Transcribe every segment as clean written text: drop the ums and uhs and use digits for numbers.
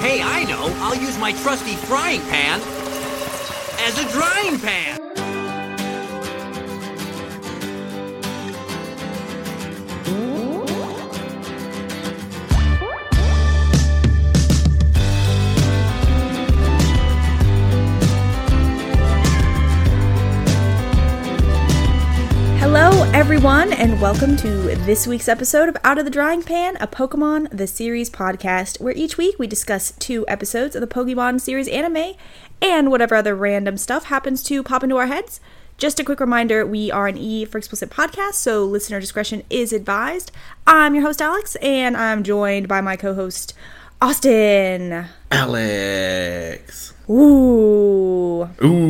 Hey, I know. I'll use my trusty frying pan as a drying pan. Hello everyone, and welcome to this week's episode of Out of the Drying Pan, a Pokemon The Series podcast, where each week we discuss 2 episodes of the Pokemon series anime, and whatever other random stuff happens to pop into our heads. Just a quick reminder, we are an E for Explicit podcast, so listener discretion is advised. I'm your host, Alex, and I'm joined by my co-host, Austin. Alex. Ooh.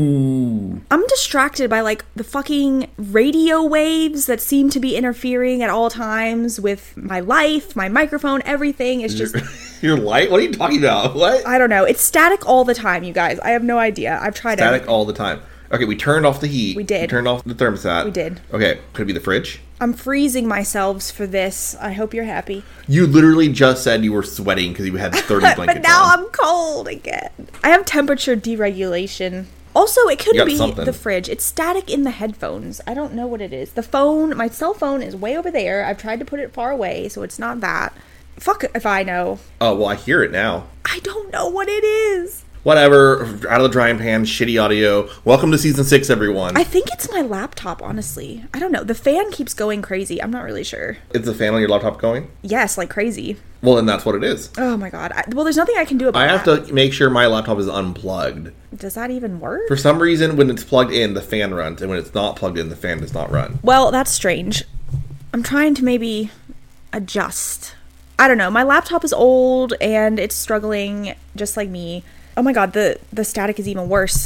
I'm distracted by, the fucking radio waves that seem to be interfering at all times with my life, my microphone, everything. It's just... Your light? What are you talking about? What? I don't know. It's static all the time, you guys. I have no idea. I've tried Static everything. all the time. Okay, we turned off the heat. We did. We turned off the thermostat. We did. Okay, could it be the fridge? I'm freezing myself for this. I hope you're happy. You literally just said you were sweating because you had 30 blankets But now on. I'm cold again. I have temperature deregulation. Also, it could be something. the fridge. It's static in the headphones. I don't know what it is. The phone, my cell phone is way over there. I've tried to put it far away, so it's not that. Fuck if I know. Oh, well, I hear it now. I don't know what it is. Whatever. Out of the drying pan, shitty audio. Welcome to season 6, everyone. I think it's my laptop, honestly. I don't know. The fan keeps going crazy. I'm not really sure. Is the fan on your laptop going? Yes, like crazy. Well, then that's what it is. Oh my god. Well, there's nothing I can do about I that. have to make sure my laptop is unplugged. Does that even work? For some reason, when it's plugged in, the fan runs. And when it's not plugged in, the fan does not run. Well, that's strange. I'm trying to maybe adjust. I don't know. My laptop is old and it's struggling just like me. Oh my god, the static is even worse.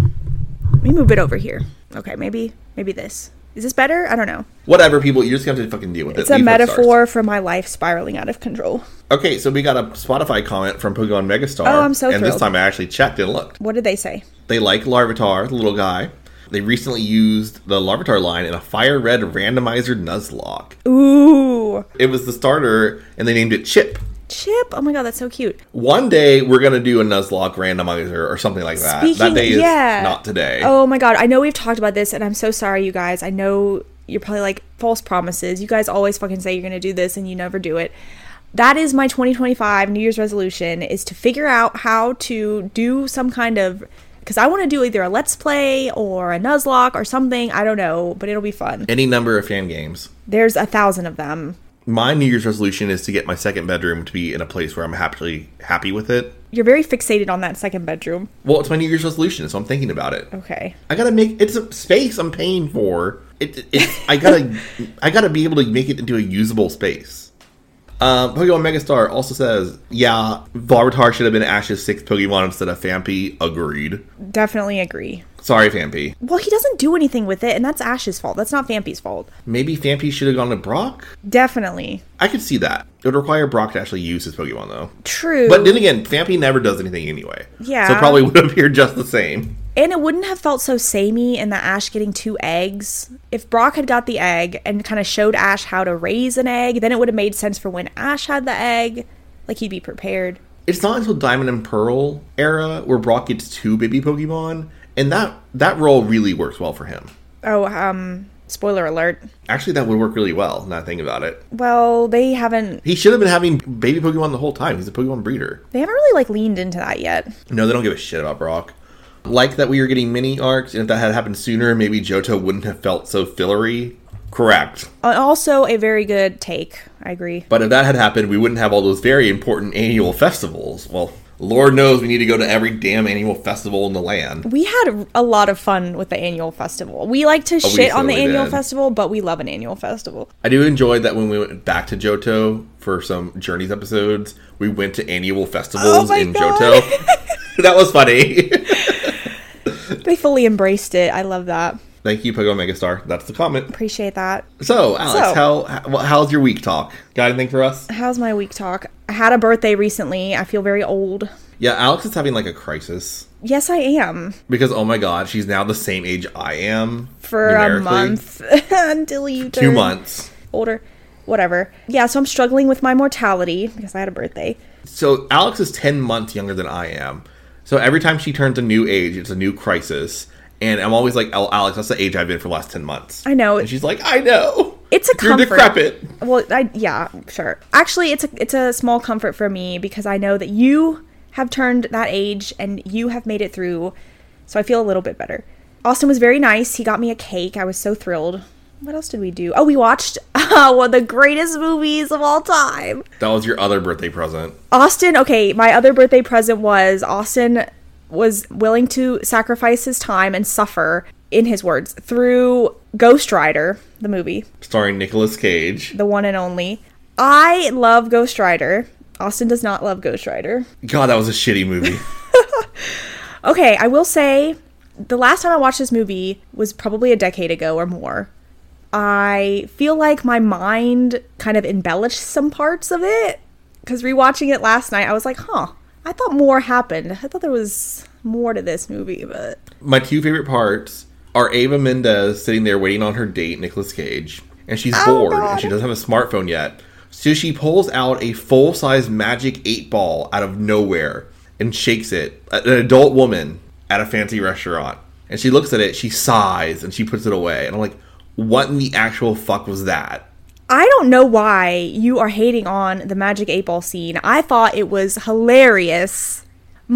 Let me move it over here. Okay, maybe this. Is this better? I don't know. Whatever, people. You just have to fucking deal with it. It's a Leave 5 metaphor stars. for my life spiraling out of control. Okay, so we got a Spotify comment from Pokemon Megastar. Oh, I'm so And this thrilled. time I actually checked and looked. What did they say? They like Larvitar, the little guy. They recently used the Larvitar line in a Fire Red randomizer Nuzlocke. Ooh. It was the starter, and they named it Chip. Chip. Oh my god, that's so cute. One day, we're going to do a Nuzlocke randomizer or something like that. That day is not today. Oh my god, I know we've talked about this, and I'm so sorry, you guys. I know you're probably like, false promises. You guys always fucking say you're going to do this, and you never do it. That is my 2025 New Year's resolution, is to figure out how to do some kind of... Because I want to do either a Let's Play or a Nuzlocke or something. I don't know, but it'll be fun. Any number of fan games. There's 1,000 of them. My New Year's resolution is to get my second bedroom to be in a place where I'm happy with it. You're very fixated on that second bedroom. Well, it's my New Year's resolution, so I'm thinking about it. Okay. I gotta make it's a space I'm paying for. I gotta be able to make it into a usable space. Pokemon Megastar also says, yeah, Larvitar should have been Ash's 6th Pokemon instead of Phanpy. Agreed. Definitely agree. Sorry, Phanpy. Well, he doesn't do anything with it, and that's Ash's fault. That's not Phanpy's fault. Maybe Phanpy should have gone to Brock? Definitely. I could see that. It would require Brock to actually use his Pokemon, though. True. But then again, Phanpy never does anything anyway. Yeah. So it probably would appear just the same. And it wouldn't have felt so samey in the Ash getting 2 eggs. If Brock had got the egg and kind of showed Ash how to raise an egg, then it would have made sense for when Ash had the egg. Like, he'd be prepared. It's not until Diamond and Pearl era where Brock gets 2 baby Pokemon, and that role really works well for him. Oh, spoiler alert. Actually, that would work really well, now that I think about it. Well, they haven't He should have been having baby Pokemon the whole time. He's a Pokemon breeder. really, leaned into that yet. No, they don't give a shit about Brock. Like that we were getting mini arcs, and if that had happened sooner, maybe Johto wouldn't have felt so fillery. Correct. Also, a very good take. I agree. But if that had happened, we wouldn't have all those very important annual festivals. Well, Lord knows we need to go to every damn annual festival in the land. We had a lot of fun with the annual festival. We like to shit on the certainly annual did. festival, but we love an annual festival. I do enjoy that when we went back to Johto for some Journeys episodes, we went to annual festivals in God. Johto. That was funny. They fully embraced it. I love that. Thank you, Pokemon Megastar. That's the comment. Appreciate that. So, Alex, how's your week talk? Got anything for us? How's my week talk? I had a birthday recently. I feel very old. Yeah, Alex is having like a crisis. Yes, I am. Because, oh my god, she's now the same age I am. For a month. Until you turn 2 months. older. Whatever. Yeah, so I'm struggling with my mortality because I had a birthday. So Alex is 10 months younger than I am. So every time she turns a new age, it's a new crisis. And I'm always like, oh, Alex, that's the age I've been for the last 10 months. I know. And she's like, I know. It's a comfort. You're decrepit. Well, yeah, sure. Actually, it's a small comfort for me because I know that you have turned that age and you have made it through. So I feel a little bit better. Austin was very nice. He got me a cake. I was so thrilled. What else did we do? Oh, we watched one of the greatest movies of all time. That was your other birthday present. Austin, okay, my other birthday present was Austin was willing to sacrifice his time and suffer, in his words, through Ghost Rider, the movie. Starring Nicolas Cage. The one and only. I love Ghost Rider. Austin does not love Ghost Rider. God, that was a shitty movie. Okay, I will say, the last time I watched this movie was probably a decade ago or more. I feel like my mind kind of embellished some parts of it. Because rewatching it last night, I was like, I thought more happened. I thought there was more to this movie, but... My two favorite parts are Ava Mendes sitting there waiting on her date, Nicolas Cage. And she's bored, and she doesn't have a smartphone yet. So she pulls out a full-size Magic 8-ball out of nowhere and shakes it. An adult woman at a fancy restaurant. And she looks at it, she sighs, and she puts it away. And I'm like, what in the actual fuck was that? I don't know why you are hating on the Magic 8-ball scene. I thought it was hilarious.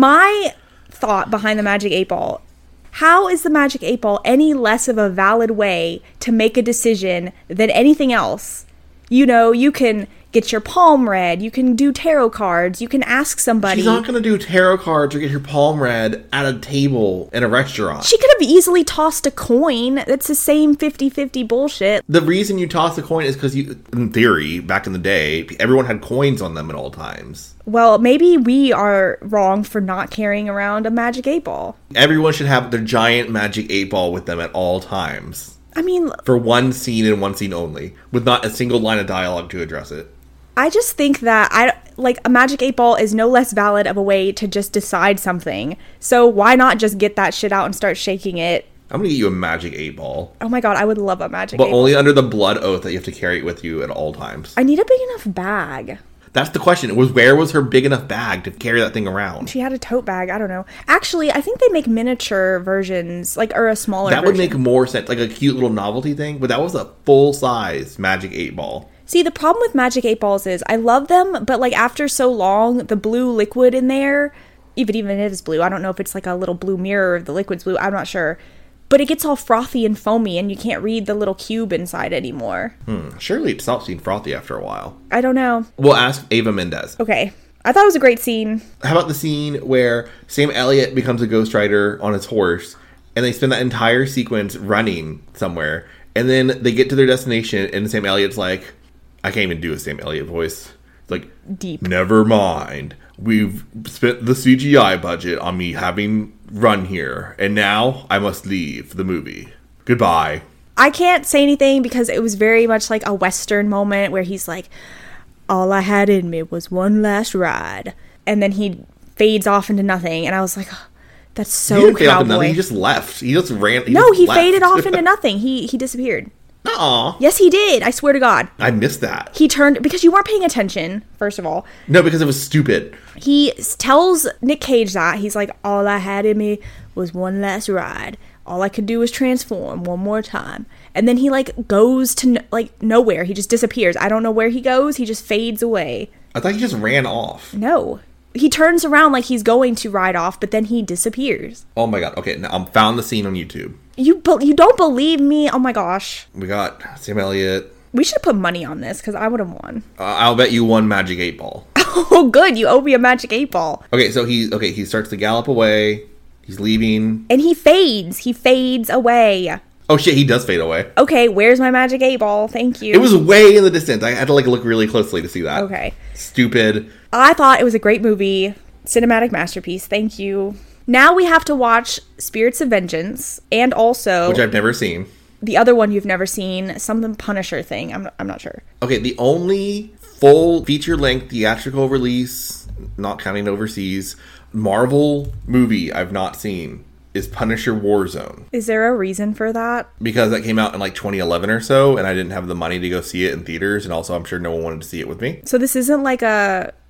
My thought behind the Magic 8-ball, how is the Magic 8-ball any less of a valid way to make a decision than anything else? You know, you can get your palm read, you can do tarot cards, you can ask somebody. She's not going to do tarot cards or get her palm read at a table in a restaurant. She could have easily tossed a coin. It's the same 50-50 bullshit. The reason you toss a coin is because in theory, back in the day, everyone had coins on them at all times. Well, maybe we are wrong for not carrying around a Magic 8-ball. Everyone should have their giant Magic 8-ball with them at all times. I mean... For one scene and one scene only, with not a single line of dialogue to address it. I just think that a Magic 8-ball is no less valid of a way to just decide something. So why not just get that shit out and start shaking it? I'm gonna get you a Magic 8-ball. Oh my god, I would love a Magic 8-ball. But only under the blood oath that you have to carry it with you at all times. I need a big enough bag. That's the question. Where was her big enough bag to carry that thing around? She had a tote bag. I don't know. Actually, I think they make miniature versions, or a smaller version. That would make more sense, like a cute little novelty thing. But that was a full-size Magic 8-ball. See, the problem with Magic 8-balls is I love them, but after so long, the blue liquid in there, even if it's blue, I don't know if it's like a little blue mirror of the liquid's blue, I'm not sure. But it gets all frothy and foamy, and you can't read the little cube inside anymore. Surely it stops being frothy after a while. I don't know. We'll ask Ava Mendes. Okay. I thought it was a great scene. How about the scene where Sam Elliott becomes a Ghost Rider on his horse, and they spend that entire sequence running somewhere, and then they get to their destination, and Sam Elliott's like... I can't even do a Sam Elliott voice. It's like, deep. Never mind. We've spent the CGI budget on me having run here, and now I must leave the movie. Goodbye. I can't say anything because it was very much like a Western moment where he's like, all I had in me was one last ride. And then he fades off into nothing. And I was like, oh, that's so he didn't fade off cowboy. into nothing. He just left. He just ran. He faded off into nothing. He disappeared. Aw. Yes, he did. I swear to God. I missed that. He turned, because you weren't paying attention, first of all. No, because it was stupid. He tells Nick Cage that. He's like, all I had in me was one last ride. All I could do was transform one more time. And then he goes to nowhere. He just disappears. I don't know where he goes. He just fades away. I thought he just ran off. No. He turns around like he's going to ride off, but then he disappears. Oh my god. Okay, now I found the scene on YouTube. You don't believe me? Oh my gosh. We got Sam Elliott. We should have put money on this because I would have won. I'll bet you one Magic 8-ball. Oh, good. You owe me a Magic 8-ball. Okay, so he starts to gallop away. He's leaving. And he fades. He fades away. Oh shit, he does fade away. Okay, where's my Magic 8-ball? Thank you. It was way in the distance. I had to look really closely to see that. Okay. Stupid. I thought it was a great movie. Cinematic masterpiece. Thank you. Now we have to watch Spirits of Vengeance and also... Which I've never seen. The other one you've never seen. Some Punisher thing. I'm not sure. Okay, the only full feature-length theatrical release, not counting overseas, Marvel movie I've not seen is Punisher Warzone. Is there a reason for that? Because that came out in 2011 or so, and I didn't have the money to go see it in theaters, and also I'm sure no one wanted to see it with me. So this isn't like a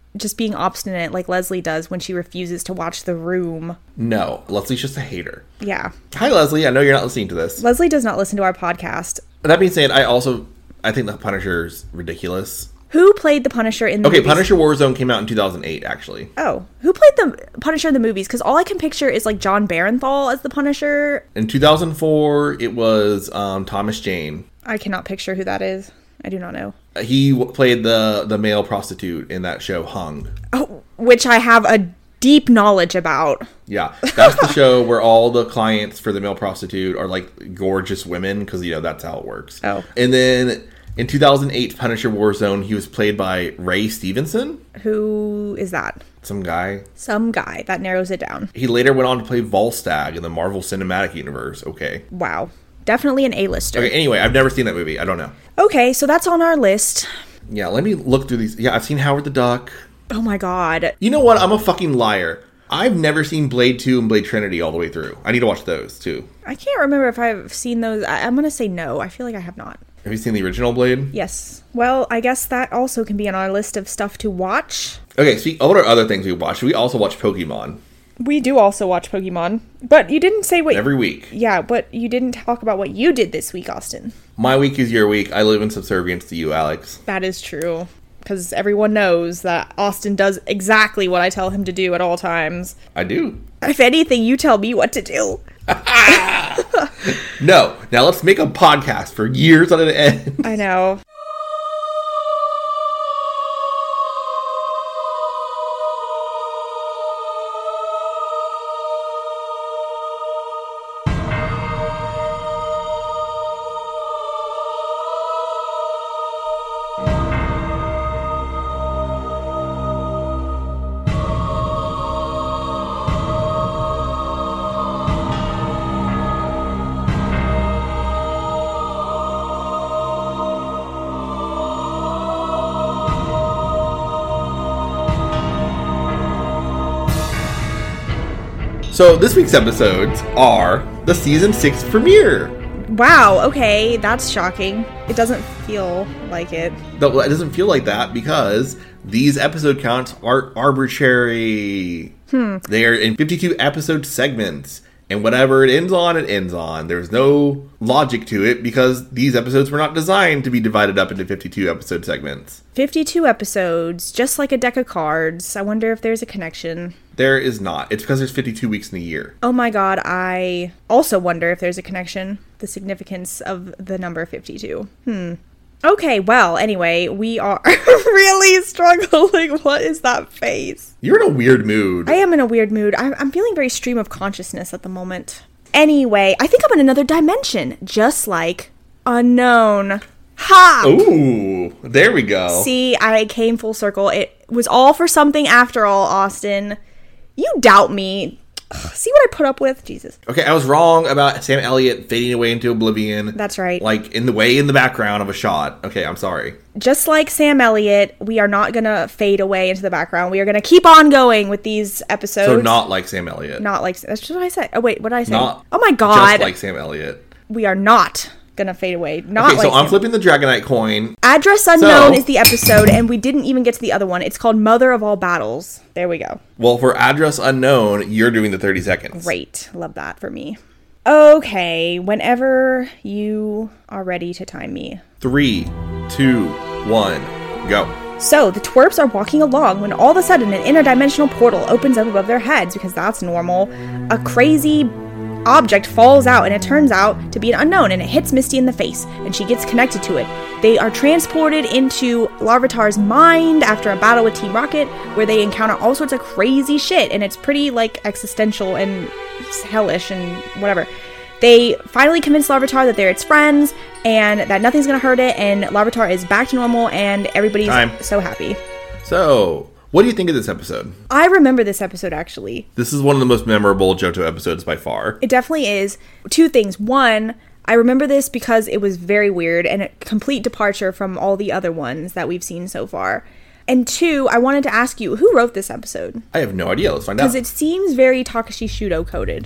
just being obstinate like Leslie does when she refuses to watch The Room. No, Leslie's just a hater. Yeah. Hi, Leslie. I know you're not listening to this. Leslie does not listen to our podcast. That being said, I think The Punisher's ridiculous. Who played the Punisher in the movies? Punisher Warzone came out in 2008, actually. Oh. Who played the Punisher in the movies? Because all I can picture is, like, John Barenthal as the Punisher. In 2004, it was Thomas Jane. I cannot picture who that is. I do not know. He played the male prostitute in that show, Hung. Oh, which I have a deep knowledge about. Yeah, that's the show where all the clients for the male prostitute are, like, gorgeous women, because, that's how it works. Oh. And then in 2008, Punisher Warzone, he was played by Ray Stevenson. Who is that? Some guy. Some guy. That narrows it down. He later went on to play Volstagg in the Marvel Cinematic Universe. Okay. Wow. Definitely an A-lister. Okay, anyway, I've never seen that movie. I don't know. Okay, so that's on our list. Yeah, let me look through these. Yeah, I've seen Howard the Duck. Oh my god. You know what? I'm a fucking liar. I've never seen Blade 2 and Blade Trinity all the way through. I need to watch those, too. I can't remember if I've seen those. I'm going to say no. I feel like I have not. Have you seen the original Blade? Yes. Well, I guess that also can be on our list of stuff to watch. Okay, speak. What are other things we watch? We also watch Pokemon. We do also watch Pokemon. But you didn't say what... Every week. Yeah, but you didn't talk about what you did this week, Austin. My week is your week. I live in subservience to you, Alex. That is true. Because everyone knows that Austin does exactly what I tell him to do at all times. I do. If anything, you tell me what to do. No. Now let's make a podcast for years on end. I know. So this week's episodes are the season 6 premiere. Wow, okay, that's shocking. It doesn't feel like it. Though it doesn't feel like that because these episode counts are arbitrary. They are in 52 episode segments. And whatever it ends on, it ends on. There's no logic to it because these episodes were not designed to be divided up into 52 episode segments. 52 episodes, just like a deck of cards. I wonder if there's a connection. There is not. It's because there's 52 weeks in a year. Oh my god, I also wonder if there's a connection. The significance of the number 52. Okay, well, anyway, we are really struggling. What is that face? You're in a weird mood. I am in a weird mood. I'm feeling very stream of consciousness at the moment. Anyway, I think I'm in another dimension, just like Unknown. Ha! Ooh, there we go. See, I came full circle. It was all for something after all, Austin. You doubt me. Ugh, see what I put up with? Jesus. Okay, I was wrong about Sam Elliott fading away into oblivion. That's right. Like, in the background of a shot. Okay, I'm sorry. Just like Sam Elliott, we are not going to fade away into the background. We are going to keep on going with these episodes. So not like Sam Elliott. Not like... That's just what I said. Oh, wait, what did I say? Not oh, my God. Just like Sam Elliott. We are not going to fade away. Not okay, so like I'm Sam. flipping the Dragonite coin. Address Unknown is the episode, and we didn't even get to the other one. It's called Mother of All Battles. There we go. Well, for Address Unknown, you're doing the 30 seconds. Great. Love that for me. Okay, whenever you are ready to time me. 3, 2, 1, go. So, the twerps are walking along when all of a sudden an interdimensional portal opens up above their heads, because that's normal. A crazy object falls out, and it turns out to be an unknown, and it hits Misty in the face, and she gets connected to it. They are transported into Larvitar's mind after a battle with Team Rocket, where they encounter all sorts of crazy shit, and it's pretty, like, existential and hellish and whatever. They finally convince Larvitar that they're its friends, and that nothing's gonna hurt it, and Larvitar is back to normal, and everybody's so happy. So, what do you think of this episode? I remember this episode, actually. This is one of the most memorable JoJo episodes by far. It definitely is. Two things. One, I remember this because it was very weird and a complete departure from all the other ones that we've seen so far. And two, I wanted to ask you, who wrote this episode? I have no idea. Let's find out. Because it seems very Takashi Shudo coded.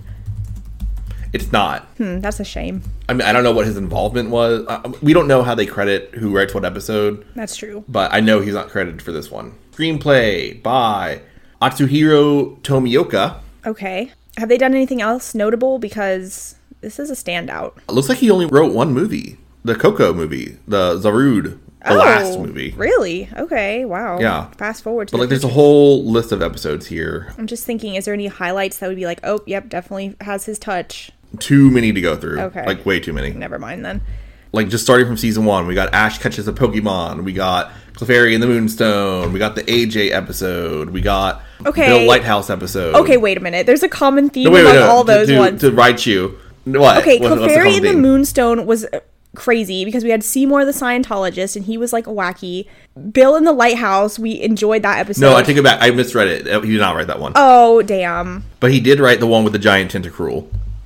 It's not. That's a shame. I mean, I don't know what his involvement was. We don't know how they credit who writes what episode. That's true. But I know he's not credited for this one. Screenplay by Atsuhiro Tomioka. Okay. Have they done anything else notable? Because this is a standout. It looks like he only wrote one movie. The Coco movie. The Zarude. The last movie. Really? Okay. Wow. Yeah. Fast forward to But like there's a whole list of episodes here. I'm just thinking, is there any highlights that would be like, oh, yep, definitely has his touch? Too many to go through. Okay. Like way too many. Never mind then. Like just starting from season 1, we got Ash catches a Pokemon. We got Clefairy and the Moonstone. We got the AJ episode. We got Bill Lighthouse episode. Okay, wait a minute. There's a common theme among all those ones. To write you. What? Okay, what's the Clefairy and the theme? Moonstone was crazy because we had Seymour the Scientologist and he was like wacky. Bill in the Lighthouse, we enjoyed that episode. No, I take it back. I misread it. He did not write that one. Oh, damn. But he did write the one with the giant Tentacruel.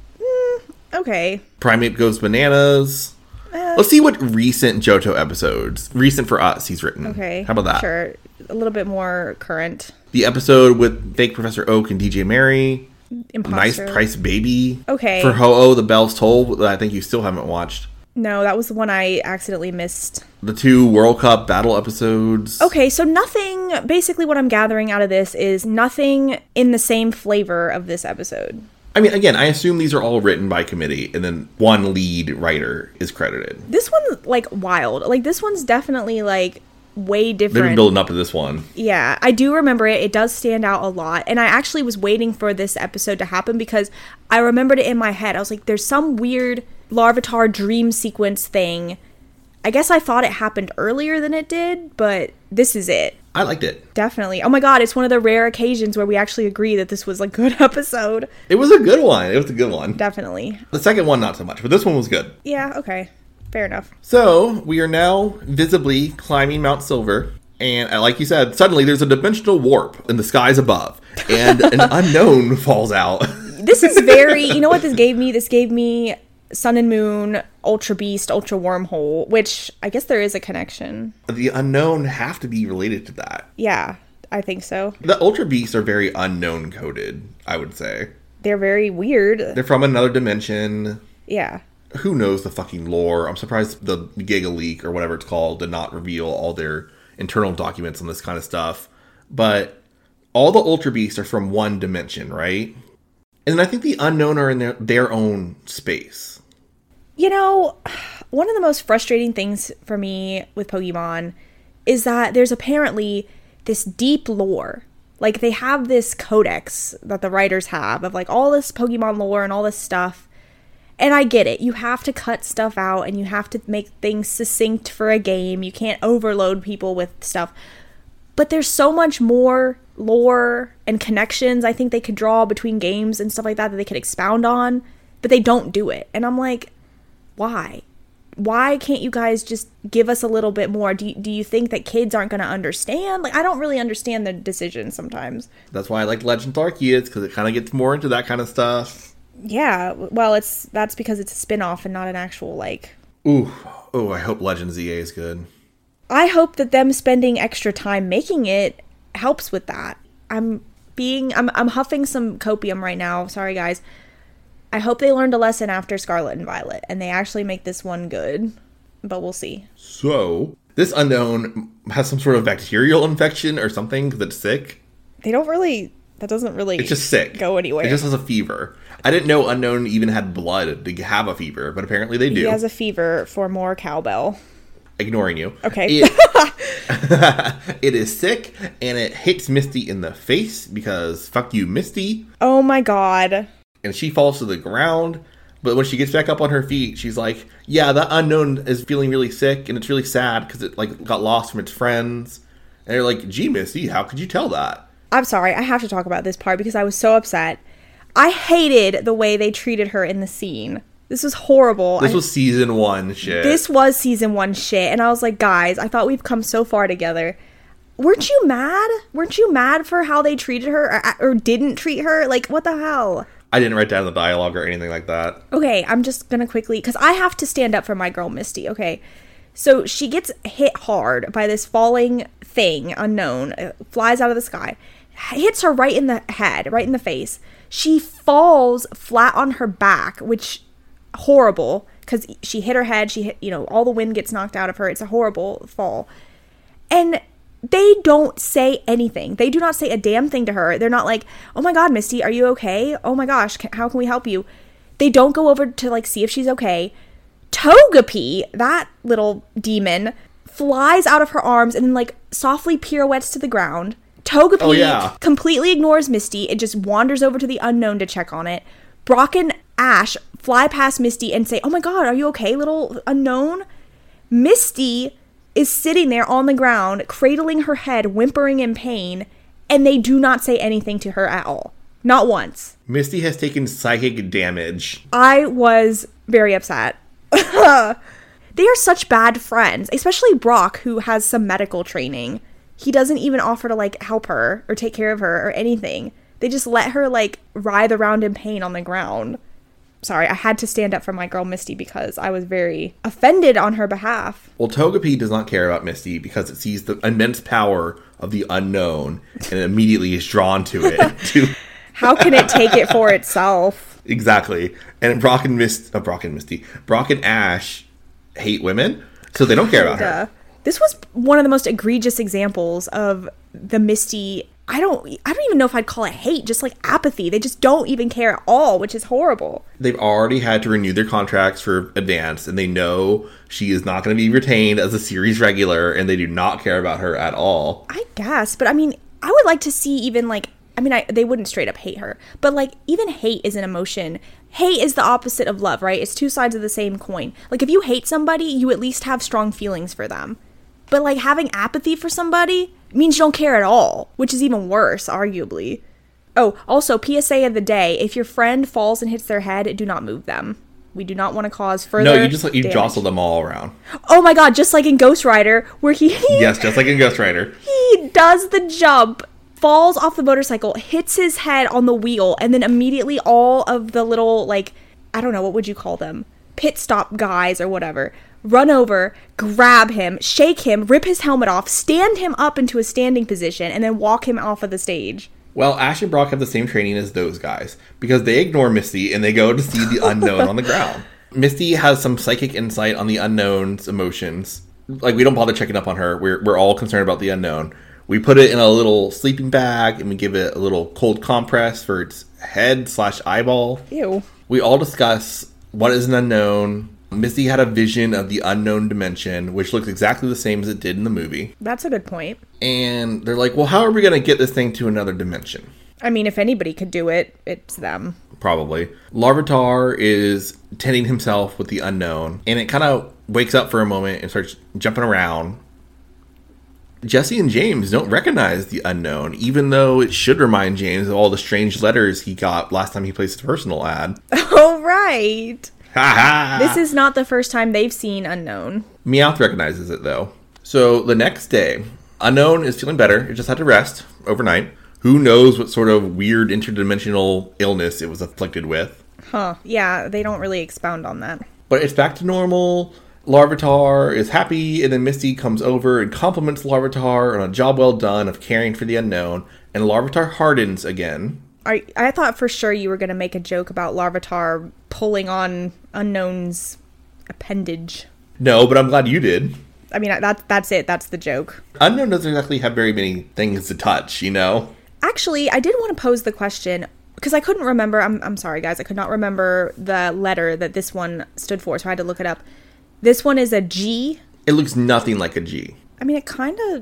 Okay. Primate Goes Bananas. Let's see what recent Johto episodes, recent for us, he's written. Okay. How about that? Sure. A little bit more current. The episode with fake Professor Oak and DJ Mary. Imposter. Nice Price Baby. Okay. For Ho-Oh, The Bells Toll, that I think you still haven't watched. No, that was the one I accidentally missed. The 2 World Cup battle episodes. Okay, so nothing, basically what I'm gathering out of this is nothing in the same flavor of this episode. I mean, again, I assume these are all written by committee, and then one lead writer is credited. This one's, like, wild. Like, this one's definitely, like, way different. They've been building up to this one. Yeah, I do remember it. It does stand out a lot. And I actually was waiting for this episode to happen because I remembered it in my head. I was like, there's some weird Larvitar dream sequence thing. I guess I thought it happened earlier than it did, but this is it. I liked it. Definitely. Oh my god, it's one of the rare occasions where we actually agree that this was a good episode. It was a good one. It was a good one. Definitely. The second one, not so much, but this one was good. Yeah, okay. Fair enough. So, we are now visibly climbing Mount Silver, and like you said, suddenly there's a dimensional warp in the skies above, and an unknown falls out. This is very, you know what this gave me? This gave me Sun and Moon, Ultra Beast, Ultra Wormhole, which I guess there is a connection. The unknown have to be related to that. Yeah, I think so. The Ultra Beasts are very unknown coded, I would say. They're very weird. They're from another dimension. Yeah. Who knows the fucking lore? I'm surprised the Giga Leak or whatever it's called did not reveal all their internal documents on this kind of stuff. But all the Ultra Beasts are from one dimension, right? And I think the unknown are in their own space. You know, one of the most frustrating things for me with Pokemon is that there's apparently this deep lore. Like, they have this codex that the writers have of, like, all this Pokemon lore and all this stuff. And I get it. You have to cut stuff out and you have to make things succinct for a game. You can't overload people with stuff. But there's so much more lore and connections I think they could draw between games and stuff like that they could expound on. But they don't do it. And I'm like, why? Why can't you guys just give us a little bit more? Do you think that kids aren't going to understand? Like, I don't really understand the decision sometimes. That's why I like Legends Arceus, because it kind of gets more into that kind of stuff. Yeah, well, that's because it's a spin-off and not an actual, like... Ooh, I hope Legends EA is good. I hope that them spending extra time making it helps with that. I'm huffing some copium right now. Sorry, guys. I hope they learned a lesson after Scarlet and Violet, and they actually make this one good. But we'll see. So, this unknown has some sort of bacterial infection or something because it's sick. That doesn't really it's just sick. Go anywhere. It just has a fever. I didn't know Unknown even had blood to have a fever, but apparently they do. He has a fever for more cowbell. Ignoring you. Okay. It is sick, and it hits Misty in the face because fuck you, Misty. Oh my god. And she falls to the ground, but when she gets back up on her feet, she's like, yeah, that Unknown is feeling really sick, and it's really sad because it like got lost from its friends. And they're like, gee, Misty, how could you tell that? I'm sorry, I have to talk about this part because I was so upset. I hated the way they treated her in the scene. This was horrible. This was season 1 shit. This was season 1 shit. And I was like, guys, I thought we've come so far together. Weren't you mad? Weren't you mad for how they treated her or didn't treat her? Like, what the hell? I didn't write down the dialogue or anything like that. Okay, I'm just gonna quickly, because I have to stand up for my girl Misty, okay? So she gets hit hard by this falling thing, unknown, flies out of the sky, hits her right in the head, right in the face. She falls flat on her back, which, horrible, because she hit her head, she hit, all the wind gets knocked out of her. It's a horrible fall. And They don't say anything. They do not say a damn thing to her. They're not like, oh my God, Misty, are you okay? Oh my gosh, how can we help you? They don't go over to like see if she's okay. Togepi, that little demon, flies out of her arms and then like softly pirouettes to the ground. Togepi completely ignores Misty. It just wanders over to the Unknown to check on it. Brock and Ash fly past Misty and say, oh my God, are you okay, little Unknown? Misty is sitting there on the ground, cradling her head, whimpering in pain, and they do not say anything to her at all. Not once. Misty has taken psychic damage. I was very upset. They are such bad friends, especially Brock, who has some medical training. He doesn't even offer to, like, help her or take care of her or anything. They just let her, like, writhe around in pain on the ground. Sorry, I had to stand up for my girl Misty because I was very offended on her behalf. Well, Togepi does not care about Misty because it sees the immense power of the Unknown and it immediately is drawn to it. How can it take it for itself? Exactly. And Brock and Ash hate women, so they don't care about her. This was one of the most egregious examples of the Misty. I don't even know if I'd call it hate, just like apathy. They just don't even care at all, which is horrible. They've already had to renew their contracts for Advance, and they know she is not going to be retained as a series regular, and they do not care about her at all. I guess, but I mean, I would like to see even like, I mean, they wouldn't straight up hate her, but like even hate is an emotion. Hate is the opposite of love, right? It's two sides of the same coin. Like if you hate somebody, you at least have strong feelings for them. But like having apathy for somebody means you don't care at all, which is even worse, arguably. Oh, also, PSA of the day, if your friend falls and hits their head, do not move them. We do not want to cause further damage. You damage. jostle them all around. Oh my God, just like in Ghost Rider, where Yes, just like in Ghost Rider. He does the jump, falls off the motorcycle, hits his head on the wheel, and then immediately all of the little, like, I don't know, what would you call them? Pit stop guys or whatever. Run over, grab him, shake him, rip his helmet off, stand him up into a standing position, and then walk him off of the stage. Well, Ash and Brock have the same training as those guys, because they ignore Misty and they go to see the Unknown on the ground. Misty has some psychic insight on the Unknown's emotions. Like, we don't bother checking up on her. We're all concerned about the Unknown. We put it in a little sleeping bag, and we give it a little cold compress for its head/eyeball. Ew. We all discuss what is an Unknown. Misty had a vision of the unknown dimension, which looks exactly the same as it did in the movie. That's a good point. And they're like, well, how are we going to get this thing to another dimension? I mean, if anybody could do it, it's them. Probably. Larvitar is tending himself with the Unknown, and it kind of wakes up for a moment and starts jumping around. Jesse and James don't recognize the Unknown, even though it should remind James of all the strange letters he got last time he placed his personal ad. Oh, right. This is not the first time they've seen Unknown. Meowth recognizes it, though. So the next day, Unknown is feeling better. It just had to rest overnight. Who knows what sort of weird interdimensional illness it was afflicted with. Huh. Yeah, they don't really expound on that. But it's back to normal. Larvitar is happy, and then Misty comes over and compliments Larvitar on a job well done of caring for the Unknown, and Larvitar hardens again. I thought for sure you were going to make a joke about Larvitar pulling on Unknown's appendage. No, but I'm glad you did. I mean, that's it. That's the joke. Unknown doesn't exactly have very many things to touch, you know? Actually, I did want to pose the question, because I couldn't remember. I'm sorry, guys. I could not remember the letter that this one stood for, so I had to look it up. This one is a G. It looks nothing like a G. I mean, it kind of...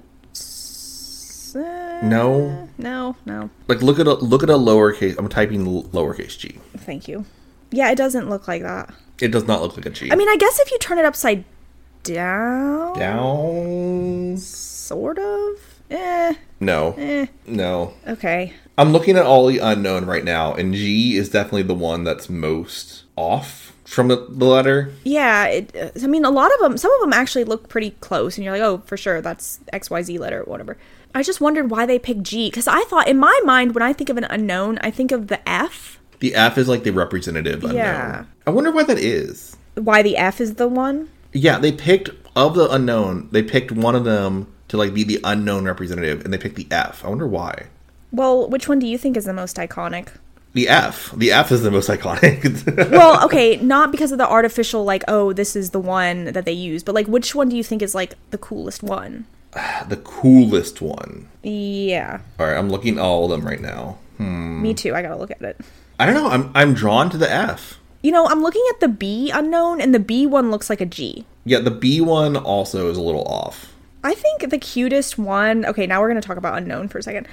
No. Like, look at a lowercase... I'm typing lowercase g. Thank you. Yeah, it doesn't look like that. It does not look like a G. I mean, I guess if you turn it upside down... Down? Sort of? No. No. Okay. I'm looking at all the Unknown right now, and G is definitely the one that's most off from the letter. Yeah, I mean, a lot of them, some of them actually look pretty close, and you're like, oh, for sure, that's XYZ letter or whatever. I just wondered why they picked G, because I thought, in my mind, when I think of an Unknown, I think of the F. The F is like the representative Unknown. Yeah. I wonder why that is. Why the F is the one? Yeah, they picked, of the Unknown, they picked one of them to like be the Unknown representative, and they picked the F. I wonder why. Well, which one do you think is the most iconic? The F. The F is the most iconic. Well, okay, not because of the artificial, like, oh, this is the one that they use, but like, which one do you think is like the coolest one? The coolest one. Yeah. All right, I'm looking at all of them right now. Me too. I gotta look at it. I don't know. I'm drawn to the F. You know, I'm looking at the B unknown, and the B one looks like a G. Yeah, the B one also is a little off. I think the cutest one... Okay, now we're going to talk about unknown for a second.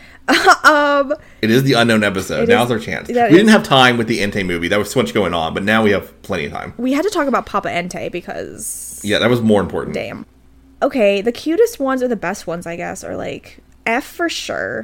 It is the unknown episode. Now's our chance. We didn't have time with the Entei movie. That was so much going on, but now we have plenty of time. We had to talk about Papa Entei because... Yeah, that was more important. Damn. Okay, the cutest ones are the best ones, I guess, are like F for sure.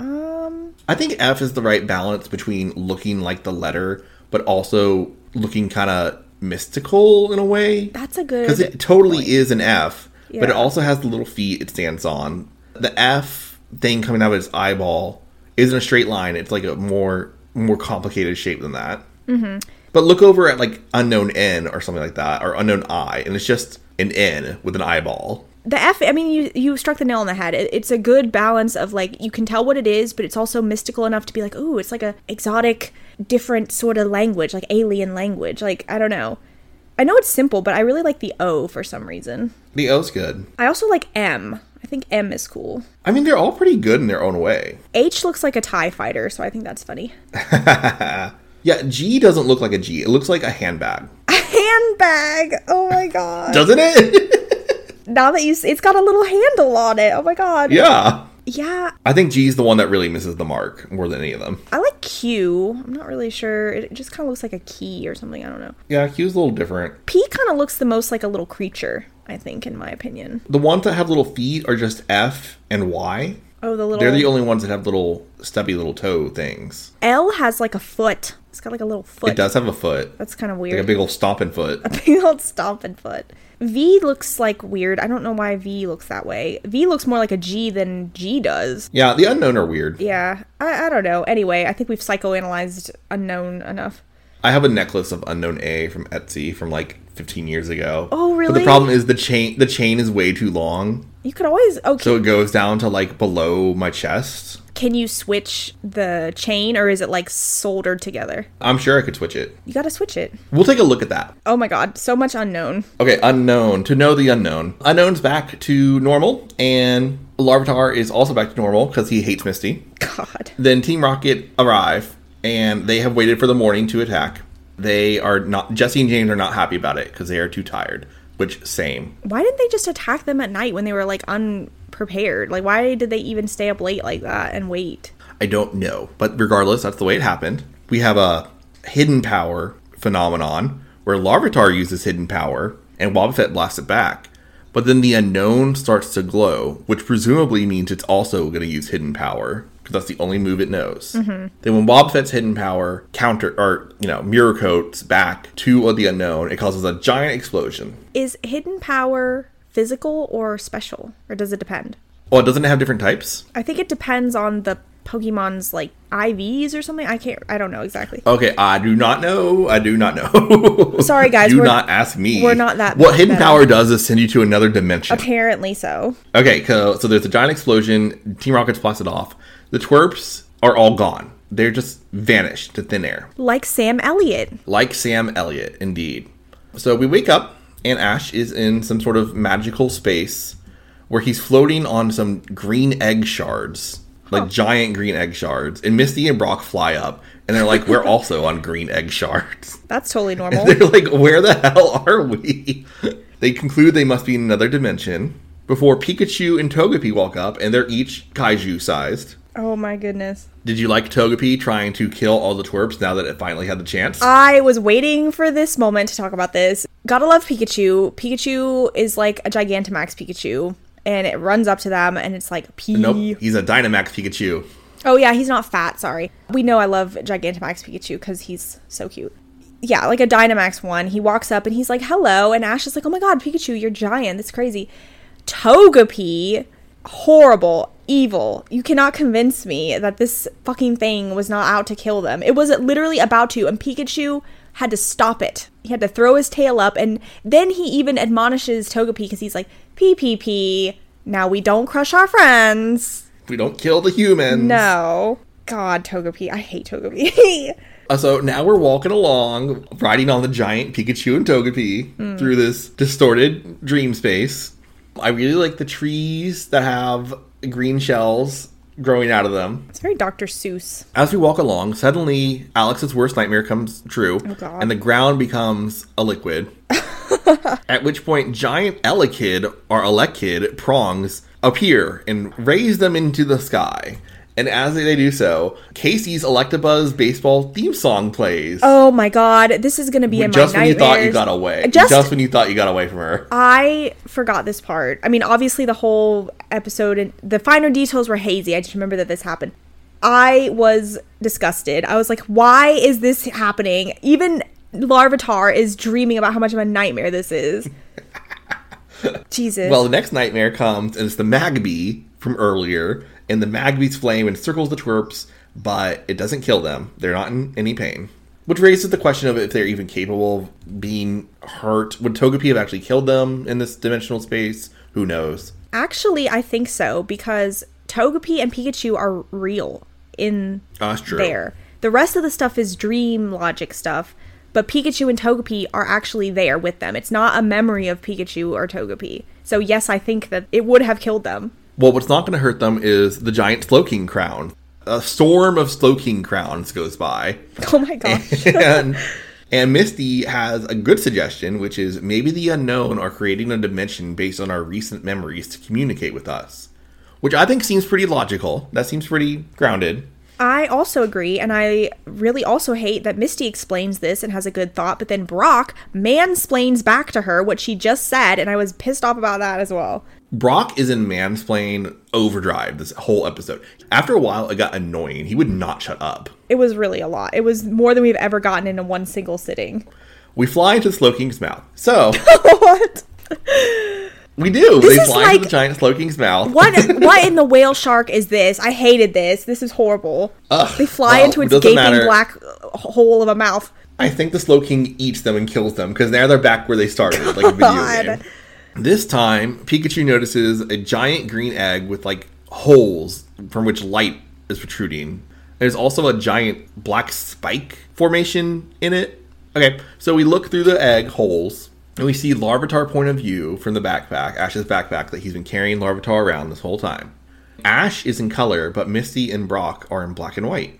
I think F is the right balance between looking like the letter, but also looking kind of mystical in a way. That's a good... Because it totally is an F. Yeah. But it also has the little feet it stands on. The F thing coming out of its eyeball isn't a straight line. It's like a more complicated shape than that. Mm-hmm. But look over at like unknown N or something like that, or unknown I, and it's just an N with an eyeball. The F, I mean, you struck the nail on the head. It's a good balance of like, you can tell what it is, but it's also mystical enough to be like, ooh, it's like a exotic, different sort of language, like alien language. Like, I don't know. I know it's simple, but I really like the O for some reason. The O's good. I also like M. I think M is cool. I mean, they're all pretty good in their own way. H looks like a TIE fighter, so I think that's funny. Yeah, G doesn't look like a G. It looks like a handbag. A handbag! Oh my god. Doesn't it? Now that it's got a little handle on it. Oh my god. Yeah. Yeah. I think G's the one that really misses the mark more than any of them. I like Q. I'm not really sure. It just kind of looks like a key or something. I don't know. Yeah, Q's a little different. P kind of looks the most like a little creature, I think, in my opinion. The ones that have little feet are just F and Y. Oh, the little... They're the only ones that have little stubby little toe things. L has like a foot. It's got like a little foot. It does have a foot. That's kind of weird. Like a big old stomping foot. A big old stomping foot. V looks like weird. I don't know why V looks that way. V looks more like a G than G does. Yeah, the unknown are weird. Yeah, I don't know. Anyway, I think we've psychoanalyzed unknown enough. I have a necklace of unknown A from Etsy from like 15 years ago. Oh, really? But the problem is the chain is way too long. You could always... Okay. So it goes down to like below my chest. Can you switch the chain, or is it like soldered together? I'm sure I could switch it. You gotta switch it. We'll take a look at that. Oh my god, so much unknown. Okay, unknown. To know the unknown. Unknown's back to normal, and Larvitar is also back to normal because he hates Misty. God. Then Team Rocket arrive, and they have waited for the morning to attack. They are not... Jesse and James are not happy about it because they are too tired. Which, same. Why didn't they just attack them at night when they were like unprepared? Like, why did they even stay up late like that and wait? I don't know. But regardless, that's the way it happened. We have a hidden power phenomenon where Larvitar uses hidden power and Wobbuffet blasts it back. But then the unknown starts to glow, which presumably means it's also going to use hidden power. Because that's the only move it knows. Mm-hmm. Then when Wobbuffet's hidden power mirror coats back to the unknown, it causes a giant explosion. Is hidden power physical or special? Or does it depend? Well, doesn't it have different types? I think it depends on the Pokemon's like IVs or something. I don't know exactly. Okay, I do not know. Sorry guys, do not ask me. We're not that. What hidden power does is send you to another dimension. Apparently so. Okay, so there's a giant explosion. Team Rocket's blasted off. The twerps are all gone. They're just vanished to thin air. Like Sam Elliott. Like Sam Elliott, indeed. So we wake up, and Ash is in some sort of magical space where he's floating on some green egg shards. Like giant green egg shards. And Misty and Brock fly up. And they're like, we're also on green egg shards. That's totally normal. And they're like, where the hell are we? They conclude they must be in another dimension. Before Pikachu and Togepi walk up. And they're each kaiju-sized. Oh my goodness. Did you like Togepi trying to kill all the twerps now that it finally had the chance? I was waiting for this moment to talk about this. Gotta love Pikachu. Pikachu is like a Gigantamax Pikachu. And it runs up to them, and it's like, P. Nope, he's a Dynamax Pikachu. Oh, yeah, he's not fat, sorry. We know I love Gigantamax Pikachu, because he's so cute. Yeah, like a Dynamax one. He walks up, and he's like, hello, and Ash is like, oh my god, Pikachu, you're giant, that's crazy. Togepi, horrible, evil. You cannot convince me that this fucking thing was not out to kill them. It was literally about to, and Pikachu had to stop it. He had to throw his tail up, and then he even admonishes Togepi because he's like, PPP, now we don't crush our friends. We don't kill the humans. No. God, Togepi. I hate Togepi. So now we're walking along, riding on the giant Pikachu and Togepi through this distorted dream space. I really like the trees that have green shells growing out of them. It's very Dr. Seuss. As we walk along, suddenly Alex's worst nightmare comes true, and the ground becomes a liquid. At which point, giant Elekid or Elekid prongs appear and raise them into the sky. And as they do so, Casey's Electabuzz baseball theme song plays. Oh my god, this is going to be in my Just when nightmares. you thought you got away. Just when you thought you got away from her. I forgot this part. I mean, obviously the whole episode and the finer details were hazy. I just remember that this happened. I was disgusted. I was like, why is this happening? Even Larvitar is dreaming about how much of a nightmare this is. Jesus. Well, the next nightmare comes, and it's the Magby from earlier. And the Magby's flame encircles the twerps, but it doesn't kill them. They're not in any pain. Which raises the question of if they're even capable of being hurt. Would Togepi have actually killed them in this dimensional space? Who knows? Actually, I think so, because Togepi and Pikachu are real in That's true. there. The rest of the stuff is dream logic stuff, but Pikachu and Togepi are actually there with them. It's not a memory of Pikachu or Togepi. So yes, I think that it would have killed them. Well, what's not going to hurt them is the giant Slowking crown. A storm of Slowking crowns goes by. Oh my gosh. And Misty has a good suggestion, which is maybe the unknown are creating a dimension based on our recent memories to communicate with us. Which I think seems pretty logical. That seems pretty grounded. I also agree, and I really also hate that Misty explains this and has a good thought, but then Brock mansplains back to her what she just said, and I was pissed off about that as well. Brock is in mansplain overdrive this whole episode. After a while, it got annoying. He would not shut up. It was really a lot. It was more than we've ever gotten in one single sitting. We fly into Slowking's mouth. So... What? We do. This They is fly like- into the giant Slowking's mouth. What in the whale shark is this? I hated this. This is horrible. Ugh, They fly well, into its doesn't gaping matter. black hole of a mouth. I think the Slowking eats them and kills them, because now they're back where they started, like a video God. game. This time, Pikachu notices a giant green egg with, like, holes from which light is protruding. There's also a giant black spike formation in it. Okay, so we look through the egg holes, and we see Larvitar point of view from the backpack, Ash's backpack, that he's been carrying Larvitar around this whole time. Ash is in color, but Misty and Brock are in black and white.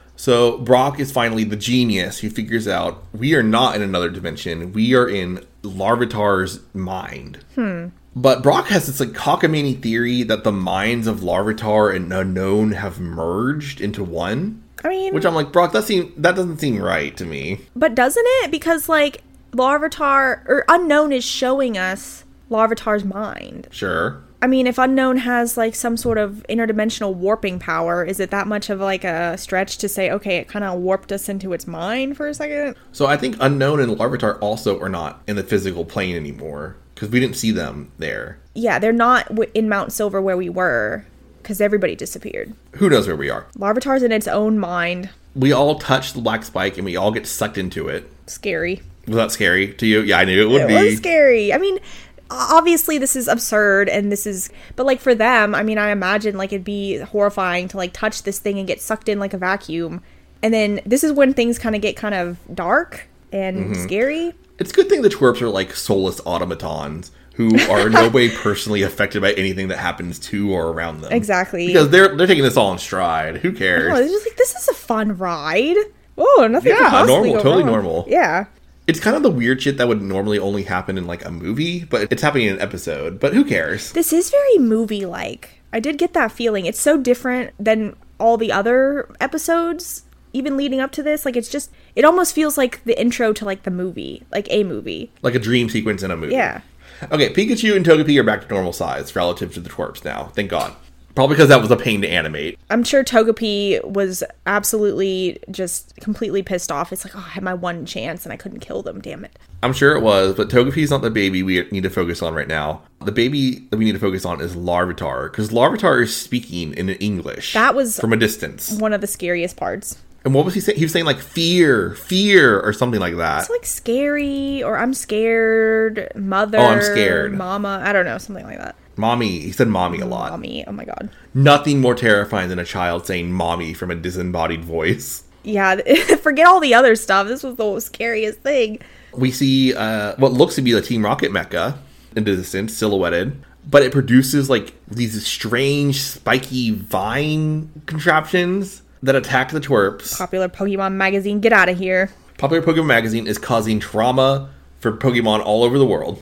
So Brock is finally the genius who figures out we are not in another dimension. We are in Larvitar's mind. But Brock has this like cockamamie theory that the minds of Larvitar and Unknown have merged into one. I mean, Which I'm like, Brock, that doesn't seem right to me. but doesn't it? Because, like, Larvitar, or Unknown is showing us Larvitar's mind. Sure. I mean, if Unknown has, like, some sort of interdimensional warping power, is it that much of, like, a stretch to say, okay, it kind of warped us into its mind for a second? So I think Unknown and Larvitar also are not in the physical plane anymore, because we didn't see them there. Yeah, they're not in Mount Silver where we were, because everybody disappeared. Who knows where we are? Larvitar's in its own mind. We all touch the black spike, and we all get sucked into it. Scary. Was that scary to you? Yeah, I knew it would It be. was scary. I mean, obviously this is absurd and this is, but like for them, I mean, I imagine like it'd be horrifying to like touch this thing and get sucked in like a vacuum. And then this is when things kind of get kind of dark and scary. It's a good thing the twerps are like soulless automatons who are in no way personally affected by anything that happens to or around them. Exactly. Because they're taking this all in stride. Who cares? No, it's just like, this is a fun ride. Oh, nothing could Yeah, possibly normal, go totally wrong. normal. Yeah. It's kind of the weird shit that would normally only happen in like a movie, but it's happening in an episode. But who cares? This is very movie-like. I did get that feeling. It's so different than all the other episodes, even leading up to this. Like, it's just, it almost feels like the intro to like the movie, like a movie. Like a dream sequence in a movie. Yeah. Okay, Pikachu and Togepi are back to normal size relative to the twerps now. Thank God. Probably because that was a pain to animate. I'm sure Togepi was absolutely just completely pissed off. It's like, oh, I had my one chance and I couldn't kill them, damn it. I'm sure it was, but Togepi's not the baby we need to focus on right now. The baby that we need to focus on is Larvitar, because Larvitar is speaking in English. That was from a distance. one of the scariest parts. And what was he saying? He was saying like fear, or something like that. It's like scary, or I'm scared, mother. Oh, I'm scared. Mama, I don't know, something like that. Mommy. He said mommy a lot. Mommy, oh my god. Nothing more terrifying than a child saying mommy from a disembodied voice. Yeah, forget all the other stuff. This was the scariest thing. We see what looks to be the Team Rocket mecha in the distance, silhouetted. but it produces like these strange spiky vine contraptions that attack the twerps. Popular Pokemon magazine, get out of here. Popular Pokemon magazine is causing trauma for Pokemon all over the world.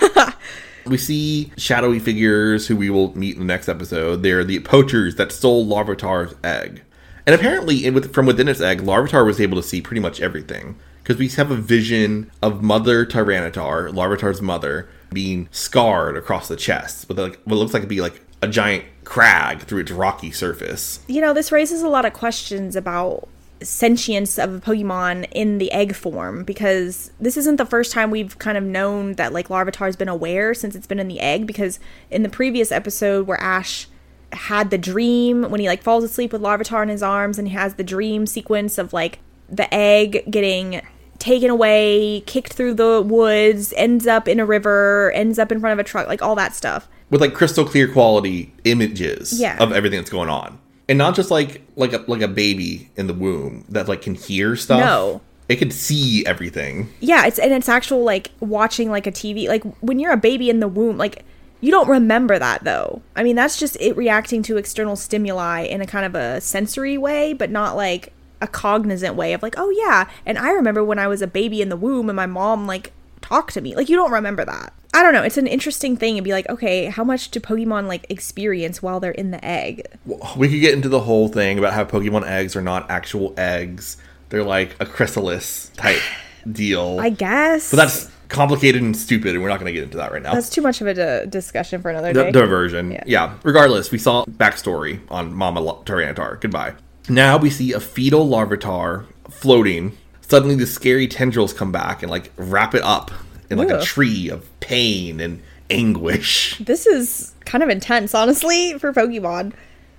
We see shadowy figures who we will meet in the next episode. They're the poachers that stole Larvitar's egg. And apparently, from within its egg, Larvitar was able to see pretty much everything. Because we have a vision of Mother Tyranitar, Larvitar's mother, being scarred across the chest with like what looks like it'd be like a giant crag through its rocky surface. You know, this raises a lot of questions about sentience of a Pokemon in the egg form, because this isn't the first time we've kind of known that like Larvitar's been aware since it's been in the egg, because in the previous episode where Ash had the dream when he like falls asleep with Larvitar in his arms, and he has the dream sequence of like the egg getting taken away, kicked through the woods, ends up in a river, ends up in front of a truck, like all that stuff with like crystal clear quality images Yeah. of everything that's going on. And not just like a baby in the womb that like can hear stuff. No. It can see everything. Yeah, it's actual like watching like a TV. Like when you're a baby in the womb, like you don't remember that though. I mean, that's just it reacting to external stimuli in a kind of a sensory way, but not like a cognizant way of like, oh yeah. And I remember when I was a baby in the womb and my mom like talked to me. Like you don't remember that. I don't know. It's an interesting thing. It'd be like, okay, how much do Pokemon like experience while they're in the egg? We could get into the whole thing about how Pokemon eggs are not actual eggs. They're like a chrysalis type deal. I guess. But that's complicated and stupid, and we're not going to get into that right now. That's too much of a discussion for another day. Diversion. Yeah. Regardless, we saw backstory on Mama Tyranitar. Goodbye. Now we see a fetal Larvitar floating. Suddenly the scary tendrils come back and like wrap it up in like a tree of pain and anguish. This is kind of intense, honestly, for Pokemon.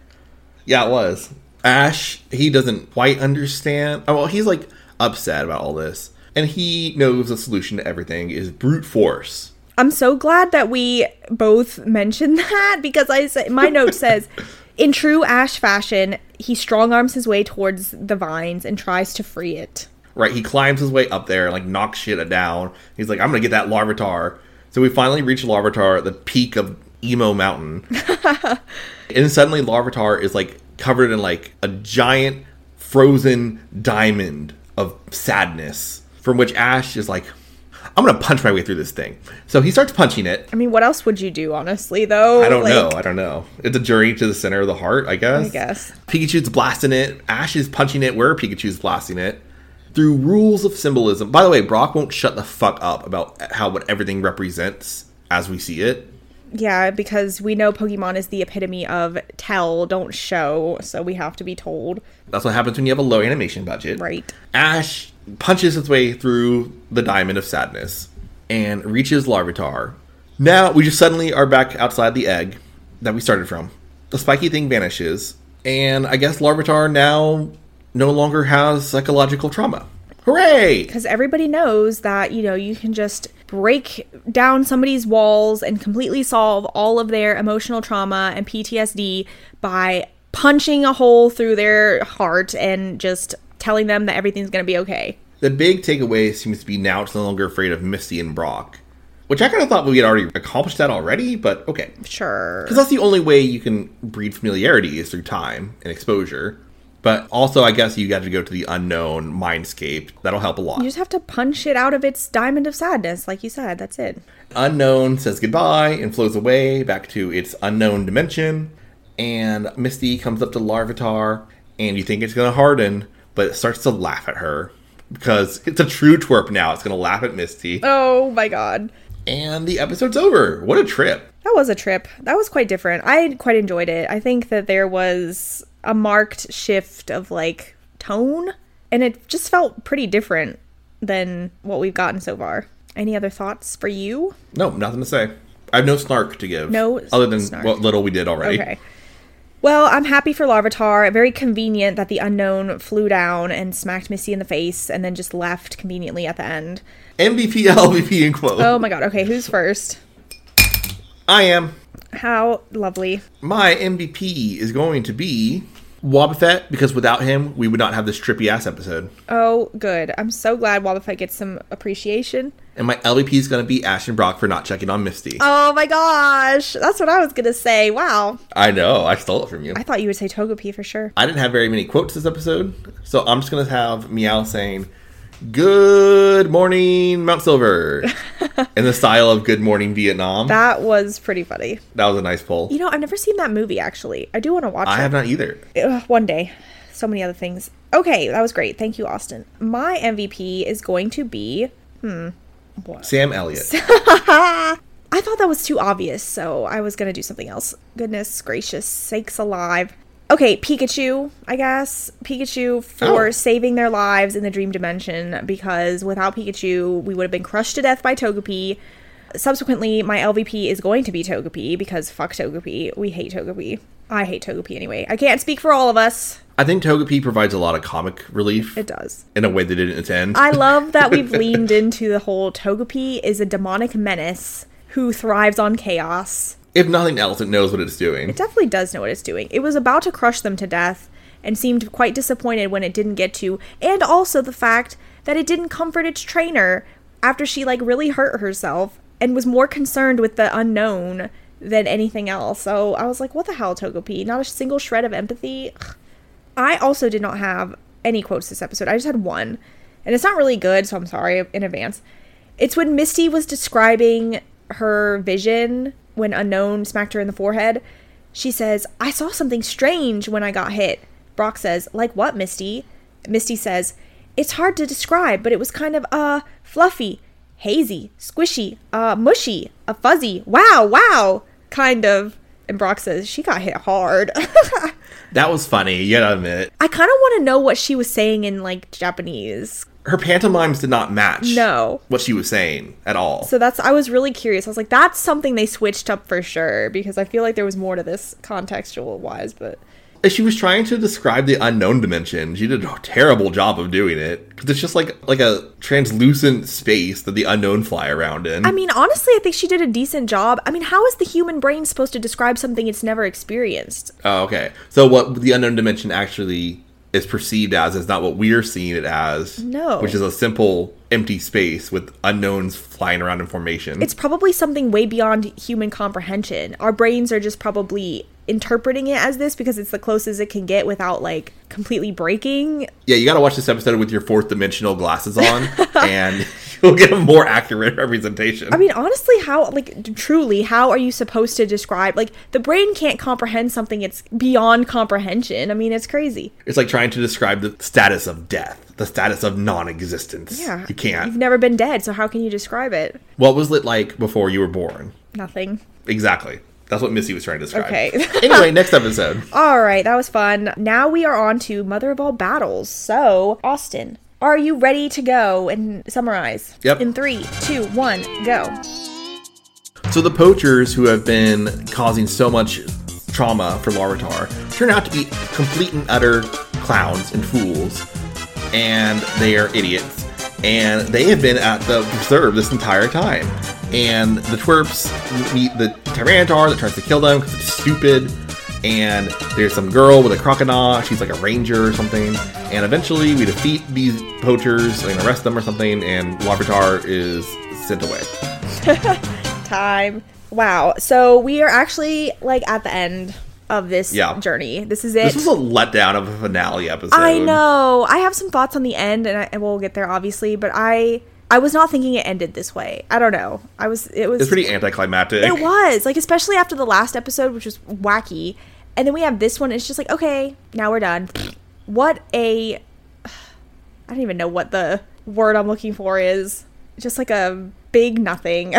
Yeah, it was. Ash, he doesn't quite understand. Oh, well, he's like upset about all this. And he knows the solution to everything is brute force. I'm so glad that we both mentioned that, because my note says, in true Ash fashion, he strong arms his way towards the vines and tries to free it. Right, he climbs his way up there and like knocks shit down. He's like, I'm gonna get that Larvitar. So we finally reach Larvitar at the peak of Emo Mountain. And suddenly Larvitar is like covered in like a giant frozen diamond of sadness, from which Ash is like, I'm gonna punch my way through this thing. So he starts punching it. I mean, what else would you do, honestly, though? I don't know. It's a journey to the center of the heart, I guess. Pikachu's blasting it. Ash is punching it where Pikachu's blasting it. Through rules of symbolism. By the way, Brock won't shut the fuck up about what everything represents as we see it. Yeah, because we know Pokemon is the epitome of tell, don't show, so we have to be told. That's what happens when you have a low animation budget. Right. Ash punches his way through the Diamond of Sadness and reaches Larvitar. Now, we just suddenly are back outside the egg that we started from. The spiky thing vanishes, and I guess Larvitar now no longer has psychological trauma. Hooray! Because everybody knows that, you know, you can just break down somebody's walls and completely solve all of their emotional trauma and PTSD by punching a hole through their heart and just telling them that everything's going to be okay. The big takeaway seems to be now it's no longer afraid of Misty and Brock. Which I kind of thought we had already accomplished that already, but okay. Sure. Because that's the only way you can breed familiarity is through time and exposure. But also, I guess you got to go to the unknown mindscape. That'll help a lot. You just have to punch it out of its diamond of sadness, like you said. That's it. Unknown says goodbye and flows away back to its unknown dimension. And Misty comes up to Larvitar, and you think it's going to harden, but it starts to laugh at her. Because it's a true twerp now. It's going to laugh at Misty. Oh my god. And the episode's over. What a trip. That was a trip. That was quite different. I quite enjoyed it. I think that there was a marked shift of like tone, and it just felt pretty different than what we've gotten so far. Any other thoughts for you? No, nothing to say. I have no snark to give. No other than snark. what little we did already. Okay. Well, I'm happy for Larvitar. Very convenient that the unknown flew down and smacked Misty in the face and then just left conveniently at the end. MVP, LVP, and quote. Oh my god. Okay, who's first? I am. How lovely. My MVP is going to be Wobbuffet, because without him, we would not have this trippy ass episode. Oh, good. I'm so glad Wobbuffet gets some appreciation. And my LVP is going to be Ashton Brock for not checking on Misty. Oh my gosh. That's what I was going to say. Wow. I know. I stole it from you. I thought you would say Togepi for sure. I didn't have very many quotes this episode, so I'm just going to have Meow saying, "Good morning, Mount Silver," in the style of Good Morning Vietnam. That was pretty funny. That was a nice pull. You know, I've never seen that movie, actually. I do want to watch it. I have not either. One day. So many other things. Okay, that was great. Thank you, Austin. My MVP is going to be... Sam Elliott. I thought that was too obvious, so I was going to do something else. Goodness gracious sakes alive. Okay, Pikachu, I guess. Pikachu for saving their lives in the Dream Dimension, because without Pikachu, we would have been crushed to death by Togepi. Subsequently, my LVP is going to be Togepi, because fuck Togepi. We hate Togepi. I hate Togepi anyway. I can't speak for all of us. I think Togepi provides a lot of comic relief. It does. In a way they didn't intend. I love that we've leaned into the whole Togepi is a demonic menace who thrives on chaos. If nothing else, it knows what it's doing. It definitely does know what it's doing. It was about to crush them to death and seemed quite disappointed when it didn't get to. And also the fact that it didn't comfort its trainer after she really hurt herself and was more concerned with the unknown than anything else. So I was like, what the hell, Togepi? Not a single shred of empathy? Ugh. I also did not have any quotes this episode. I just had one. And it's not really good, so I'm sorry in advance. It's when Misty was describing her vision when Unknown smacked her in the forehead. She says, "I saw something strange when I got hit." Brock says, "Like what, Misty?" Misty says, "It's hard to describe, but it was kind of, fluffy, hazy, squishy, mushy, fuzzy, wow, kind of." And Brock says, "She got hit hard." That was funny, you gotta admit. I kind of want to know what she was saying in, Japanese. Her pantomimes did not match what she was saying at all. So I was really curious. I was like, that's something they switched up for sure, because I feel like there was more to this contextual-wise, but... She was trying to describe the unknown dimension. She did a terrible job of doing it. Because it's just like a translucent space that the unknown fly around in. I mean, honestly, I think she did a decent job. I mean, how is the human brain supposed to describe something it's never experienced? Oh, okay. So what the unknown dimension actually is perceived as is not what we're seeing it as. No. Which is a simple empty space with unknowns flying around in formation. It's probably something way beyond human comprehension. Our brains are just probably interpreting it as this because it's the closest it can get without completely breaking. Yeah, you gotta watch this episode with your fourth dimensional glasses on and you'll get a more accurate representation. I mean, honestly, truly, how are you supposed to describe, the brain can't comprehend something it's beyond comprehension. I mean, it's crazy. It's like trying to describe the status of death, the status of non-existence. Yeah. You can't. You've never been dead, so how can you describe it? What was it like before you were born? Nothing. Exactly. That's what Missy was trying to describe. Okay. Anyway, next episode. All right, that was fun. Now we are on to Mother of All Battles. So, Austin, are you ready to go and summarize? Yep. In 3, 2, 1, go. So the poachers who have been causing so much trauma for Larvitar turn out to be complete and utter clowns and fools. And they are idiots. And they have been at the preserve this entire time. And the twerps meet the Tyranitar that tries to kill them because it's stupid. And there's some girl with a crocodile. She's like a ranger or something. And eventually we defeat these poachers and arrest them or something. And Larvitar is sent away. Time. Wow. So we are actually at the end of this journey. This is it. This was a letdown of a finale episode. I know. I have some thoughts on the end, and we'll get there obviously. But I was not thinking it ended this way. I don't know. It was pretty anticlimactic. It was especially after the last episode, which was wacky, and then we have this one. It's just okay, now we're done. I don't even know what the word I'm looking for is. Just a big nothing.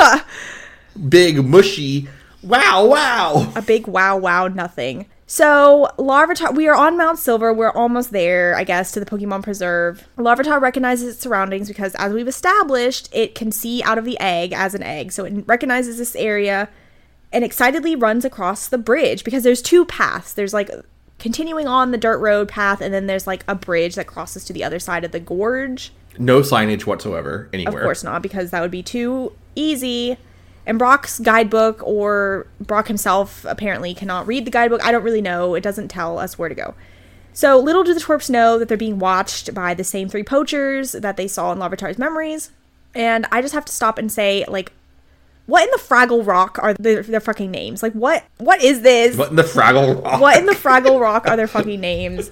Big mushy. Wow. A big wow nothing. So, Larvitar, we are on Mount Silver. We're almost there, I guess, to the Pokemon Preserve. Larvitar recognizes its surroundings because, as we've established, it can see out of the egg as an egg. So, it recognizes this area and excitedly runs across the bridge because there's two paths. There's, continuing on the dirt road path, and then there's, a bridge that crosses to the other side of the gorge. No signage whatsoever anywhere. Of course not, because that would be too easy. And Brock's guidebook, or Brock himself apparently cannot read the guidebook. I don't really know. It doesn't tell us where to go. So little do the twerps know that they're being watched by the same 3 poachers that they saw in Larvitar's memories. And I just have to stop and say, like, what in the Fraggle Rock are their fucking names? Like, what is this? What in the Fraggle Rock? What in the Fraggle Rock are their fucking names?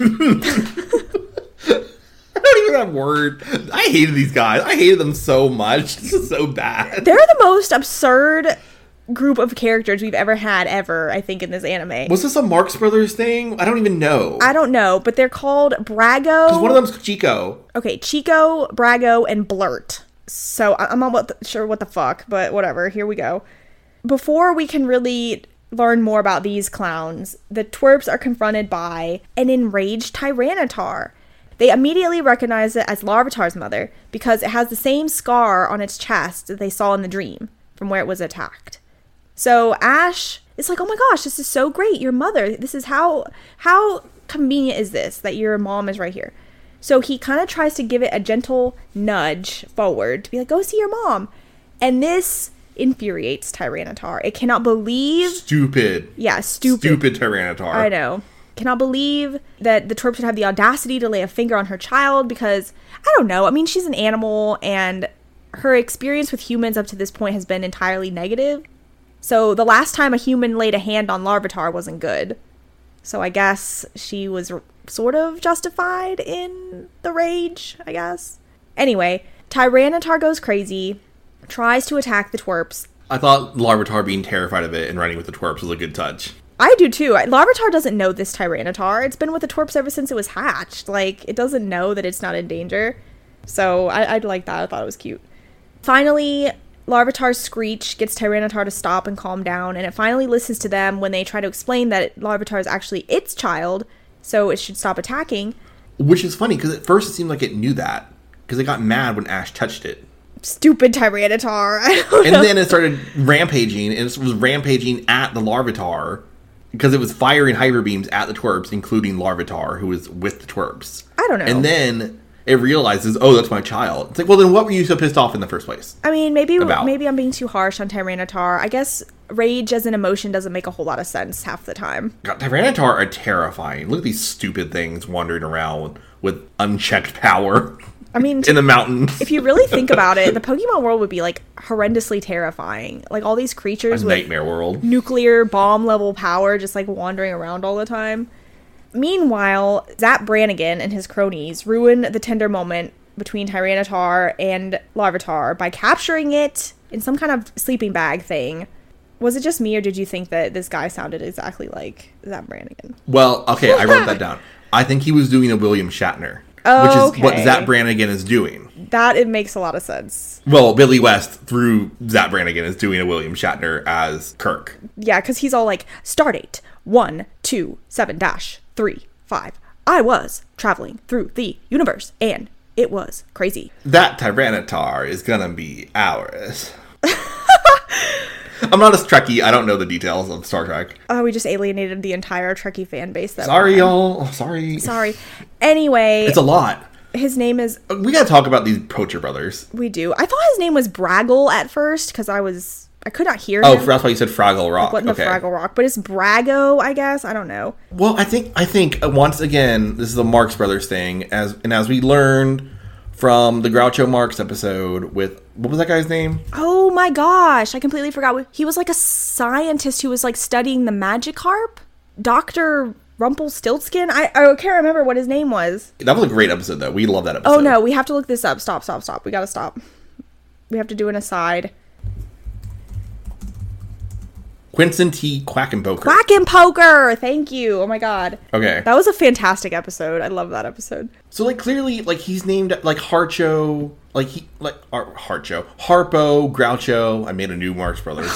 I don't even have word. I hated these guys. I hated them so much. This is so bad. They're the most absurd group of characters we've ever had, I think, in this anime. Was this a Marx Brothers thing? I don't even know. I don't know, but they're called Brago. Because one of them's Chico. Okay, Chico, Brago, and Blurt. So I'm not sure what the fuck, but whatever. Here we go. Before we can really learn more about these clowns, the twerps are confronted by an enraged Tyranitar. They immediately recognize it as Larvitar's mother because it has the same scar on its chest that they saw in the dream from where it was attacked. So Ash is like, oh my gosh, this is so great. Your mother. This is how convenient is this that your mom is right here. So he kind of tries to give it a gentle nudge forward to be like, go see your mom. And this infuriates Tyranitar. It cannot believe... Stupid. Yeah, stupid. Stupid Tyranitar. I know. Cannot believe that the twerps would have the audacity to lay a finger on her child because, I don't know, I mean, she's an animal and her experience with humans up to this point has been entirely negative. So the last time a human laid a hand on Larvitar wasn't good. So I guess she was sort of justified in the rage, I guess. Anyway, Tyranitar goes crazy, tries to attack the twerps. I thought Larvitar being terrified of it and running with the twerps was a good touch. I do too. Larvitar doesn't know this Tyranitar. It's been with the twerps ever since it was hatched. Like, it doesn't know that it's not in danger. So I like that. I thought it was cute. Finally, Larvitar's screech gets Tyranitar to stop and calm down, and it finally listens to them when they try to explain that Larvitar is actually its child, so it should stop attacking. Which is funny, because at first it seemed like it knew that, because it got mad when Ash touched it. Stupid Tyranitar. I don't know. And then it started rampaging, and it was rampaging at the Larvitar, because it was firing hyper beams at the twerps, including Larvitar, who was with the twerps. I don't know. And then it realizes, oh, that's my child. It's like, well, then what were you so pissed off in the first place? I mean, maybe I'm being too harsh on Tyranitar. I guess rage as an emotion doesn't make a whole lot of sense half the time. God, Tyranitar are terrifying. Look at these stupid things wandering around with unchecked power. I mean, in the mountains. If you really think about it, the Pokemon world would be like horrendously terrifying. Like all these creatures with nightmare world, nuclear bomb level power, just like wandering around all the time. Meanwhile, Zap Brannigan and his cronies ruin the tender moment between Tyranitar and Larvitar by capturing it in some kind of sleeping bag thing. Was it just me, or did you think that this guy sounded exactly like Zap Brannigan? Well, okay, I wrote that down. I think he was doing a William Shatner. Which is what Zap Brannigan is doing. It makes a lot of sense. Well, Billy West, through Zap Brannigan, is doing a William Shatner as Kirk. Yeah, because he's all like, Stardate 127-35. I was traveling through the universe, and it was crazy. That Tyranitar is gonna be ours. I'm not a Trekkie. I don't know the details of Star Trek. Oh, we just alienated the entire Trekkie fan base. Sorry, y'all. Sorry. Anyway. It's a lot. His name is... We gotta talk about these Poacher brothers. We do. I thought his name was Braggle at first, because I could not hear him. Oh, that's why you said Fraggle Rock. Like, what in the Fraggle Rock? But it's Brago, I guess? I don't know. Well, I think once again, this is a Marx Brothers thing, as we learned from the Groucho Marx episode with... What was that guy's name? Oh my gosh, I completely forgot. He was like a scientist who was like studying the Magikarp? Dr. Rumpelstiltskin? I can't remember what his name was. That was a great episode, though. We love that episode. Oh no, we have to look this up. Stop. We gotta stop. We have to do an aside. Quentin T. Quackenpoker. Quackenpoker! Thank you. Oh my god. Okay. That was a fantastic episode. I love that episode. So, like, clearly, like, he's named, like, Harcho, Harpo, Groucho. I made a new Marx Brothers.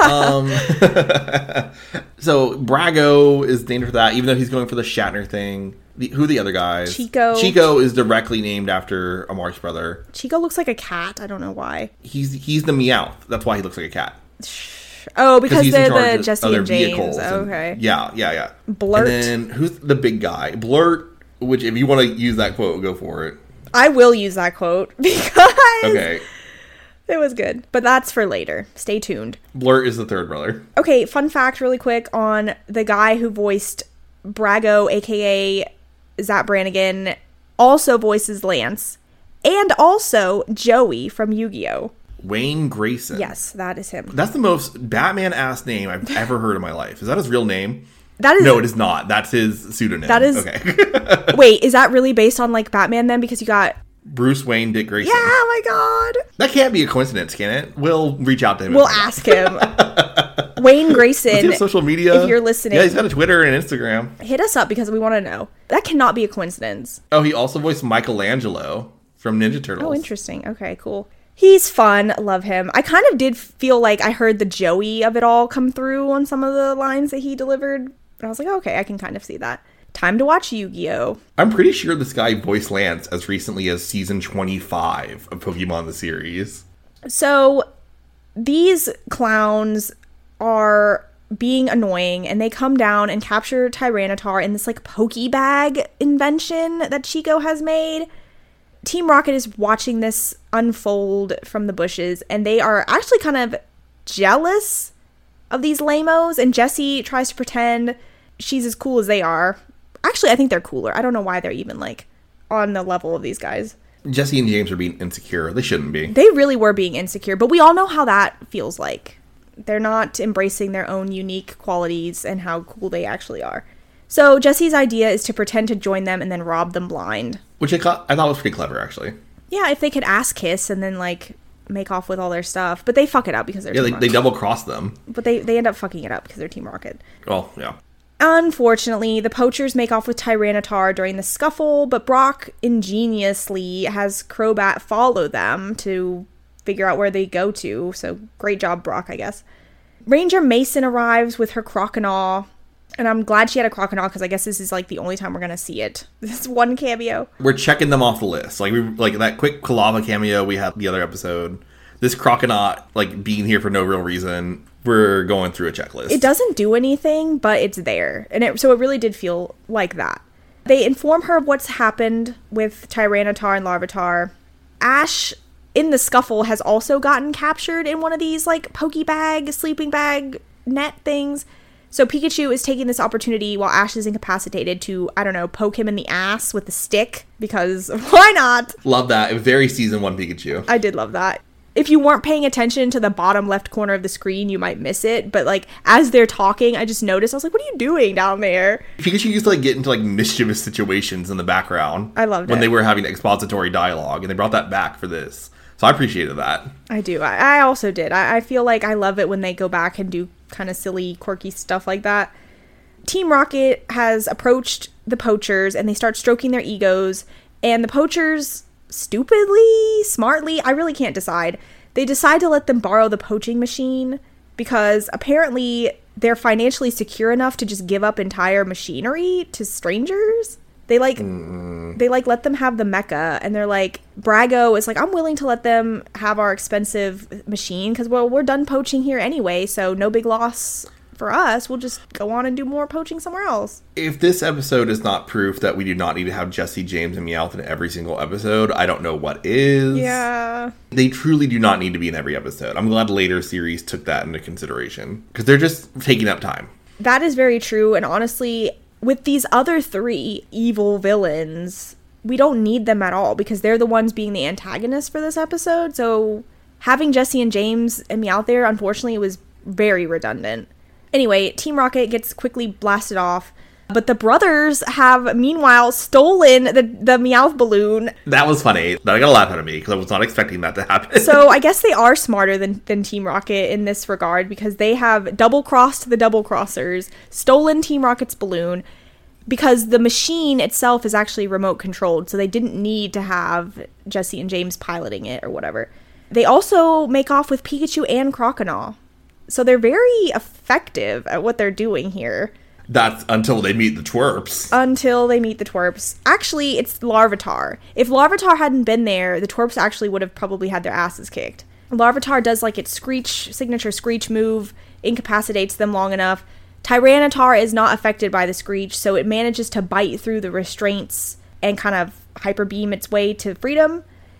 So, Brago is named for that, even though he's going for the Shatner thing. Who are the other guys? Chico. Chico is directly named after a Marx Brother. Chico looks like a cat. I don't know why. He's the Meowth. That's why he looks like a cat. Oh, because they're the Jesse and James. Okay. Yeah. Blurt. And then, who's the big guy? Blurt, which, if you want to use that quote, go for it. I will use that quote, because... Okay. It was good. But that's for later. Stay tuned. Blurt is the third brother. Okay, fun fact really quick on the guy who voiced Brago, aka Zap Brannigan, also voices Lance. And also Joey from Yu-Gi-Oh! Wayne Grayson. Yes, that is him. That's the most Batman-ass name I've ever heard in my life. Is that his real name? That is No, it is not. That's his pseudonym. That is... Okay. Wait, is that really based on, like, Batman then? Because you got... Bruce Wayne Dick Grayson. Yeah, oh my god. That can't be a coincidence, can it? We'll reach out to him. We'll ask him. Wayne Grayson. Does he have social media? If you're listening. Yeah, he's got a Twitter and Instagram. Hit us up because we want to know. That cannot be a coincidence. Oh, he also voiced Michelangelo from Ninja Turtles. Oh, interesting. Okay, cool. He's fun. Love him. I kind of did feel like I heard the Joey of it all come through on some of the lines that he delivered. And I was like, okay, I can kind of see that. Time to watch Yu-Gi-Oh! I'm pretty sure this guy voiced Lance as recently as season 25 of Pokemon the series. So, these clowns are being annoying, and they come down and capture Tyranitar in this, like, Pokebag invention that Chico has made. Team Rocket is watching this unfold from the bushes, and they are actually kind of jealous of these lamos, and Jessie tries to pretend she's as cool as they are. Actually, I think they're cooler. I don't know why they're even, like, on the level of these guys. Jesse and James are being insecure. They shouldn't be. They really were being insecure, but we all know how that feels like. They're not embracing their own unique qualities and how cool they actually are. So Jesse's idea is to pretend to join them and then rob them blind. Which I thought was pretty clever, actually. Yeah, if they could ass kiss and then, like, make off with all their stuff. But they fuck it up because they're Team Rocket. They double-cross them. But they end up fucking it up because they're Team Rocket. Well, yeah. Unfortunately, the poachers make off with Tyranitar during the scuffle, but Brock ingeniously has Crobat follow them to figure out where they go to. So great job, Brock, I guess. Ranger Mason arrives with her Croconaw, and I'm glad she had a Croconaw because I guess this is like the only time we're gonna see it. This one cameo. We're checking them off the list. Like that quick Kalava cameo we had the other episode. This Croconaw, like, being here for no real reason. We're going through a checklist. It doesn't do anything, but it's there. And so it really did feel like that. They inform her of what's happened with Tyranitar and Larvitar. Ash, in the scuffle, has also gotten captured in one of these, like, Pokebag, sleeping bag, net things. So Pikachu is taking this opportunity while Ash is incapacitated to, I don't know, poke him in the ass with a stick. Because why not? Love that. Very season 1 Pikachu. I did love that. If you weren't paying attention to the bottom left corner of the screen, you might miss it. But, like, as they're talking, I just noticed. I was like, what are you doing down there? Pikachu used to, like, get into, like, mischievous situations in the background. I loved it. When they were having expository dialogue, and they brought that back for this. So I appreciated that. I do. I also did. I feel like I love it when they go back and do kind of silly, quirky stuff like that. Team Rocket has approached the poachers, and they start stroking their egos. And the poachers... stupidly, smartly, I really can't decide. They decide to let them borrow the poaching machine because apparently they're financially secure enough to just give up entire machinery to strangers. They let them have the mecha, and they're like, Brago is like, I'm willing to let them have our expensive machine because, well, we're done poaching here anyway, so no big loss for us. We'll just go on and do more poaching somewhere else. If this episode is not proof that we do not need to have Jesse, James, and Meowth in every single episode, I don't know what is. Yeah. They truly do not need to be in every episode. I'm glad later series took that into consideration because they're just taking up time. That is very true, and honestly, with these other 3 evil villains, we don't need them at all because they're the ones being the antagonists for this episode, so having Jesse and James and Meowth there, unfortunately, was very redundant. Anyway, Team Rocket gets quickly blasted off, but the brothers have, meanwhile, stolen the Meowth balloon. That was funny. That got a laugh out of me because I was not expecting that to happen. So I guess they are smarter than Team Rocket in this regard because they have double-crossed the double-crossers, stolen Team Rocket's balloon, because the machine itself is actually remote-controlled, so they didn't need to have Jesse and James piloting it or whatever. They also make off with Pikachu and Croconaw. So they're very effective at what they're doing here. That's until they meet the twerps. Until they meet the twerps. Actually, it's Larvitar. If Larvitar hadn't been there, the twerps actually would have probably had their asses kicked. Larvitar does like its signature screech move, incapacitates them long enough. Tyranitar is not affected by the screech, so it manages to bite through the restraints and kind of hyper beam its way to freedom.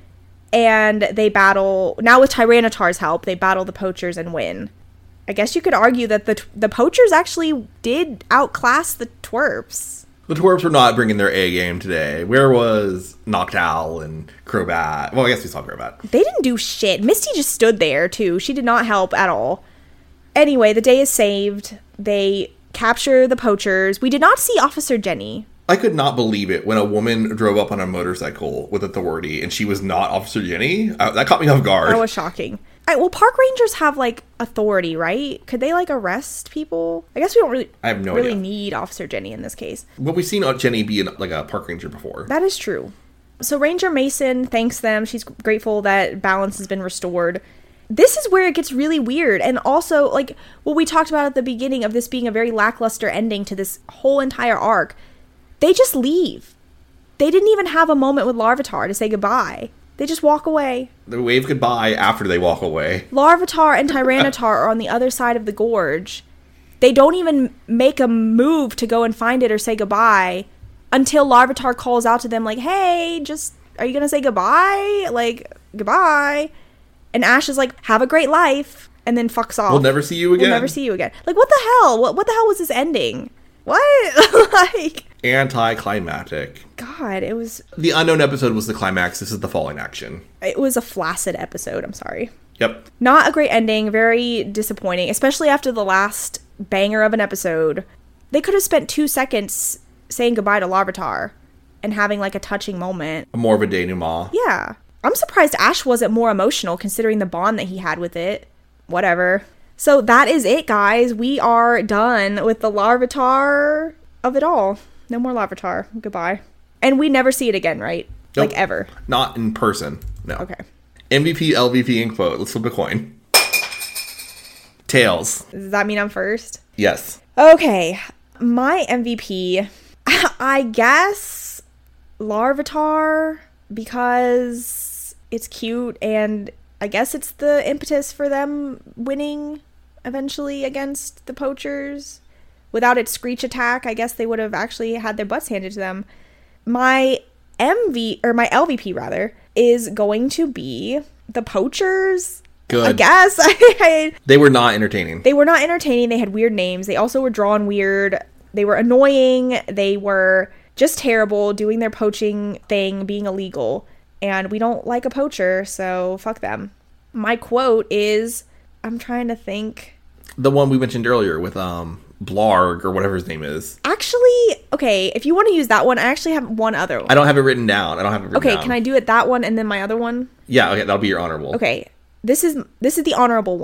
And they battle, now with Tyranitar's help, they battle the poachers and win. I guess you could argue that the poachers actually did outclass the twerps. The twerps were not bringing their A game today. Where was Noctowl and Crobat? Well, I guess we saw Crobat. They didn't do shit. Misty just stood there, too. She did not help at all. Anyway, the day is saved. They capture the poachers. We did not see Officer Jenny. I could not believe it when a woman drove up on a motorcycle with authority and she was not Officer Jenny. That caught me off guard. That was shocking. Well, park rangers have, like, authority, right? Could they, like, arrest people? I guess we don't really, I have no idea. need Officer Jenny in this case. But we've seen Jenny be like a park ranger before. That is true. So Ranger Mason thanks them. She's grateful that balance has been restored. This is where it gets really weird. And also, like, what we talked about at the beginning of this being a very lackluster ending to this whole entire arc. They just leave. They didn't even have a moment with Larvitar to say goodbye. They just walk away. They wave goodbye after they walk away. Larvitar and Tyranitar are on the other side of the gorge. They don't even make a move to go and find it or say goodbye until Larvitar calls out to them like, hey, are you going to say goodbye? Like, goodbye. And Ash is like, have a great life. And then fucks off. We'll never see you again. We'll never see you again. Like, what the hell? What the hell was this ending? What? Like... Anticlimactic. God, it was... The unknown episode was the climax. This is the falling action. It was a flaccid episode. I'm sorry. Yep. Not a great ending. Very disappointing, especially after the last banger of an episode. They could have spent 2 seconds saying goodbye to Larvitar and having, like, a touching moment. More of a denouement. Yeah. I'm surprised Ash wasn't more emotional considering the bond that he had with it. Whatever. So that is it, guys. We are done with the Larvitar of it all. No more Larvitar. Goodbye. And we never see it again, right? Nope. Like, ever. Not in person. No. Okay. MVP, LVP, and quote. Let's flip a coin. Tails. Does that mean I'm first? Yes. Okay. My MVP, I guess Larvitar, because it's cute and I guess it's the impetus for them winning eventually against the poachers. Without its Screech attack, I guess they would have actually had their butts handed to them. My my LVP rather, is going to be the poachers. Good. I guess. They were not entertaining. They were not entertaining. They had weird names. They also were drawn weird. They were annoying. They were just terrible, doing their poaching thing, being illegal. And we don't like a poacher, so fuck them. My quote is, I'm trying to think. The one we mentioned earlier with Blarg or whatever his name is. Actually, okay, if you want to use that one, I actually have one other one. I don't have it written down. Okay, can I do it that one and then my other one? Yeah, okay, that'll be your honorable. Okay. This is the honorary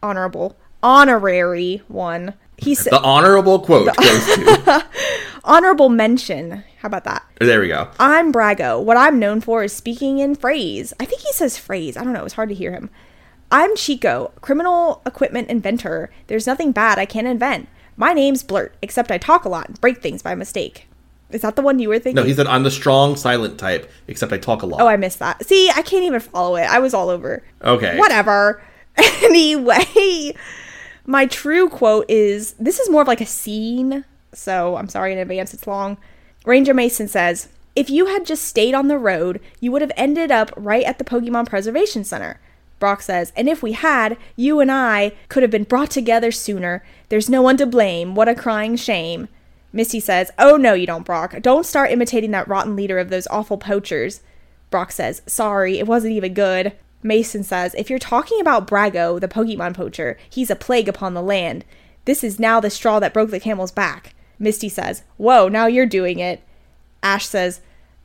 one. He said the honorable quote goes to honorable mention. How about that? There we go. I'm Brago. What I'm known for is speaking in phrase. I think he says phrase. I don't know. It's hard to hear him. I'm Chico, criminal equipment inventor. There's nothing bad I can't invent. My name's Blurt, except I talk a lot and break things by mistake. Is that the one you were thinking? No, he said, I'm the strong, silent type, except I talk a lot. Oh, I missed that. See, I can't even follow it. I was all over. Okay. Whatever. Anyway, my true quote is, this is more of like a scene, so I'm sorry in advance it's long. Ranger Mason says, if you had just stayed on the road, you would have ended up right at the Pokemon Preservation Center. Brock says, and if we had, you and I could have been brought together sooner. There's no one to blame. What a crying shame. Misty says, oh no you don't, Brock. Don't start imitating that rotten leader of those awful poachers. Brock says, sorry, it wasn't even good. Mason says, if you're talking about Brago, the Pokemon poacher, he's a plague upon the land. This is now the straw that broke the camel's back. Misty says, whoa, now you're doing it. Ash says,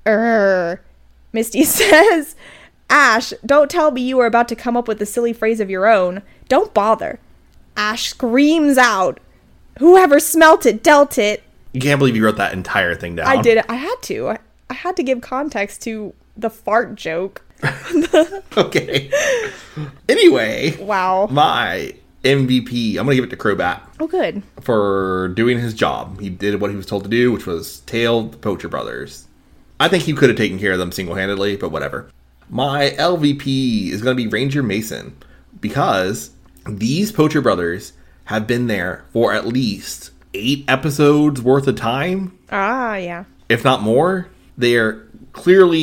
Misty says, Ash, don't tell me you were about to come up with a silly phrase of your own. Don't bother. Ash screams out, whoever smelt it, dealt it. You can't believe you wrote that entire thing down. I did. I had to. I had to give context to the fart joke. Okay. Anyway. Wow. My MVP, I'm going to give it to Crobat. Oh, good. For doing his job. He did what he was told to do, which was tail the Poacher Brothers. I think he could have taken care of them single-handedly, but whatever. My LVP is going to be Ranger Mason, because these Poacher Brothers have been there for at least 8 episodes worth of time. Ah, yeah. If not more. They are clearly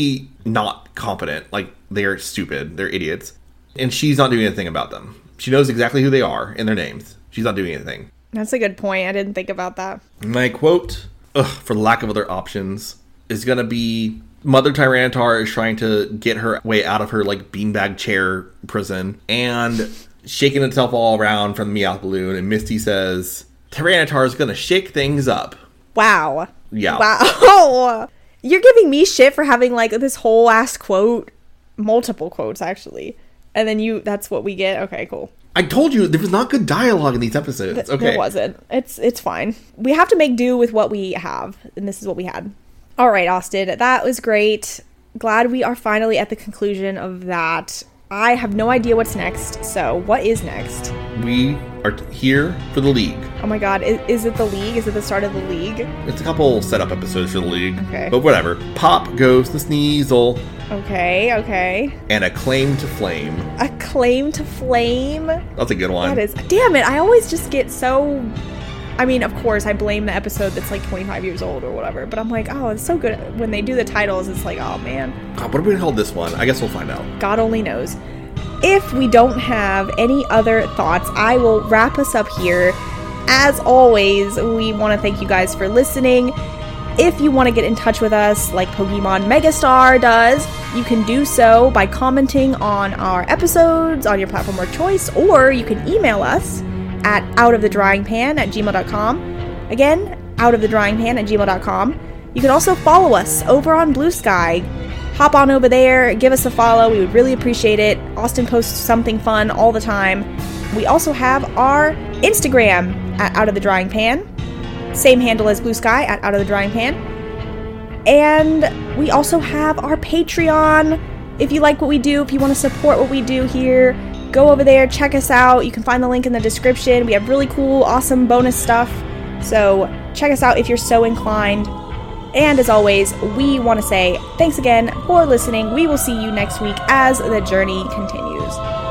not competent. Like, they're stupid. They're idiots. And she's not doing anything about them. She knows exactly who they are and their names. She's not doing anything. That's a good point. I didn't think about that. My quote, for lack of other options, is going to be, Mother Tyranitar is trying to get her way out of her, like, beanbag chair prison and shaking itself all around from the Meowth balloon. And Misty says, Tyranitar is going to shake things up. Wow. Yeah. Wow. You're giving me shit for having, like, this whole ass quote. Multiple quotes, actually. And then that's what we get? Okay, cool. I told you there was not good dialogue in these episodes. Okay. There wasn't. It's fine. We have to make do with what we have. And this is what we had. All right, Austin. That was great. Glad we are finally at the conclusion of that. I have no idea what's next. So what is next? We are here for the League. Oh my god. Is it the League? Is it the start of the League? It's a couple setup episodes for the League. Okay. But whatever. Pop goes to Sneasel. Okay. And a claim to flame. A claim to flame? That's a good one. That is. Damn it. I always just get so... I mean, of course, I blame the episode that's like 25 years old or whatever. But I'm like, oh, it's so good. When they do the titles, it's like, oh, man. God, what are we going to call this one? I guess we'll find out. God only knows. If we don't have any other thoughts, I will wrap us up here. As always, we want to thank you guys for listening. If you want to get in touch with us like Pokemon Megastar does, you can do so by commenting on our episodes on your platform of choice, or you can email us at outofthedryingpan@gmail.com. Again, outofthedryingpan@gmail.com. You can also follow us over on Blue Sky. Hop on over there, give us a follow. We would really appreciate it. Austin posts something fun all the time. We also have our Instagram at outofthedryingpan. Same handle as Blue Sky at outofthedryingpan. And we also have our Patreon. If you like what we do, if you want to support what we do here, go over there, check us out. You can find the link in the description. We have really cool, awesome bonus stuff. So check us out if you're so inclined. And as always, we want to say thanks again for listening. We will see you next week as the journey continues.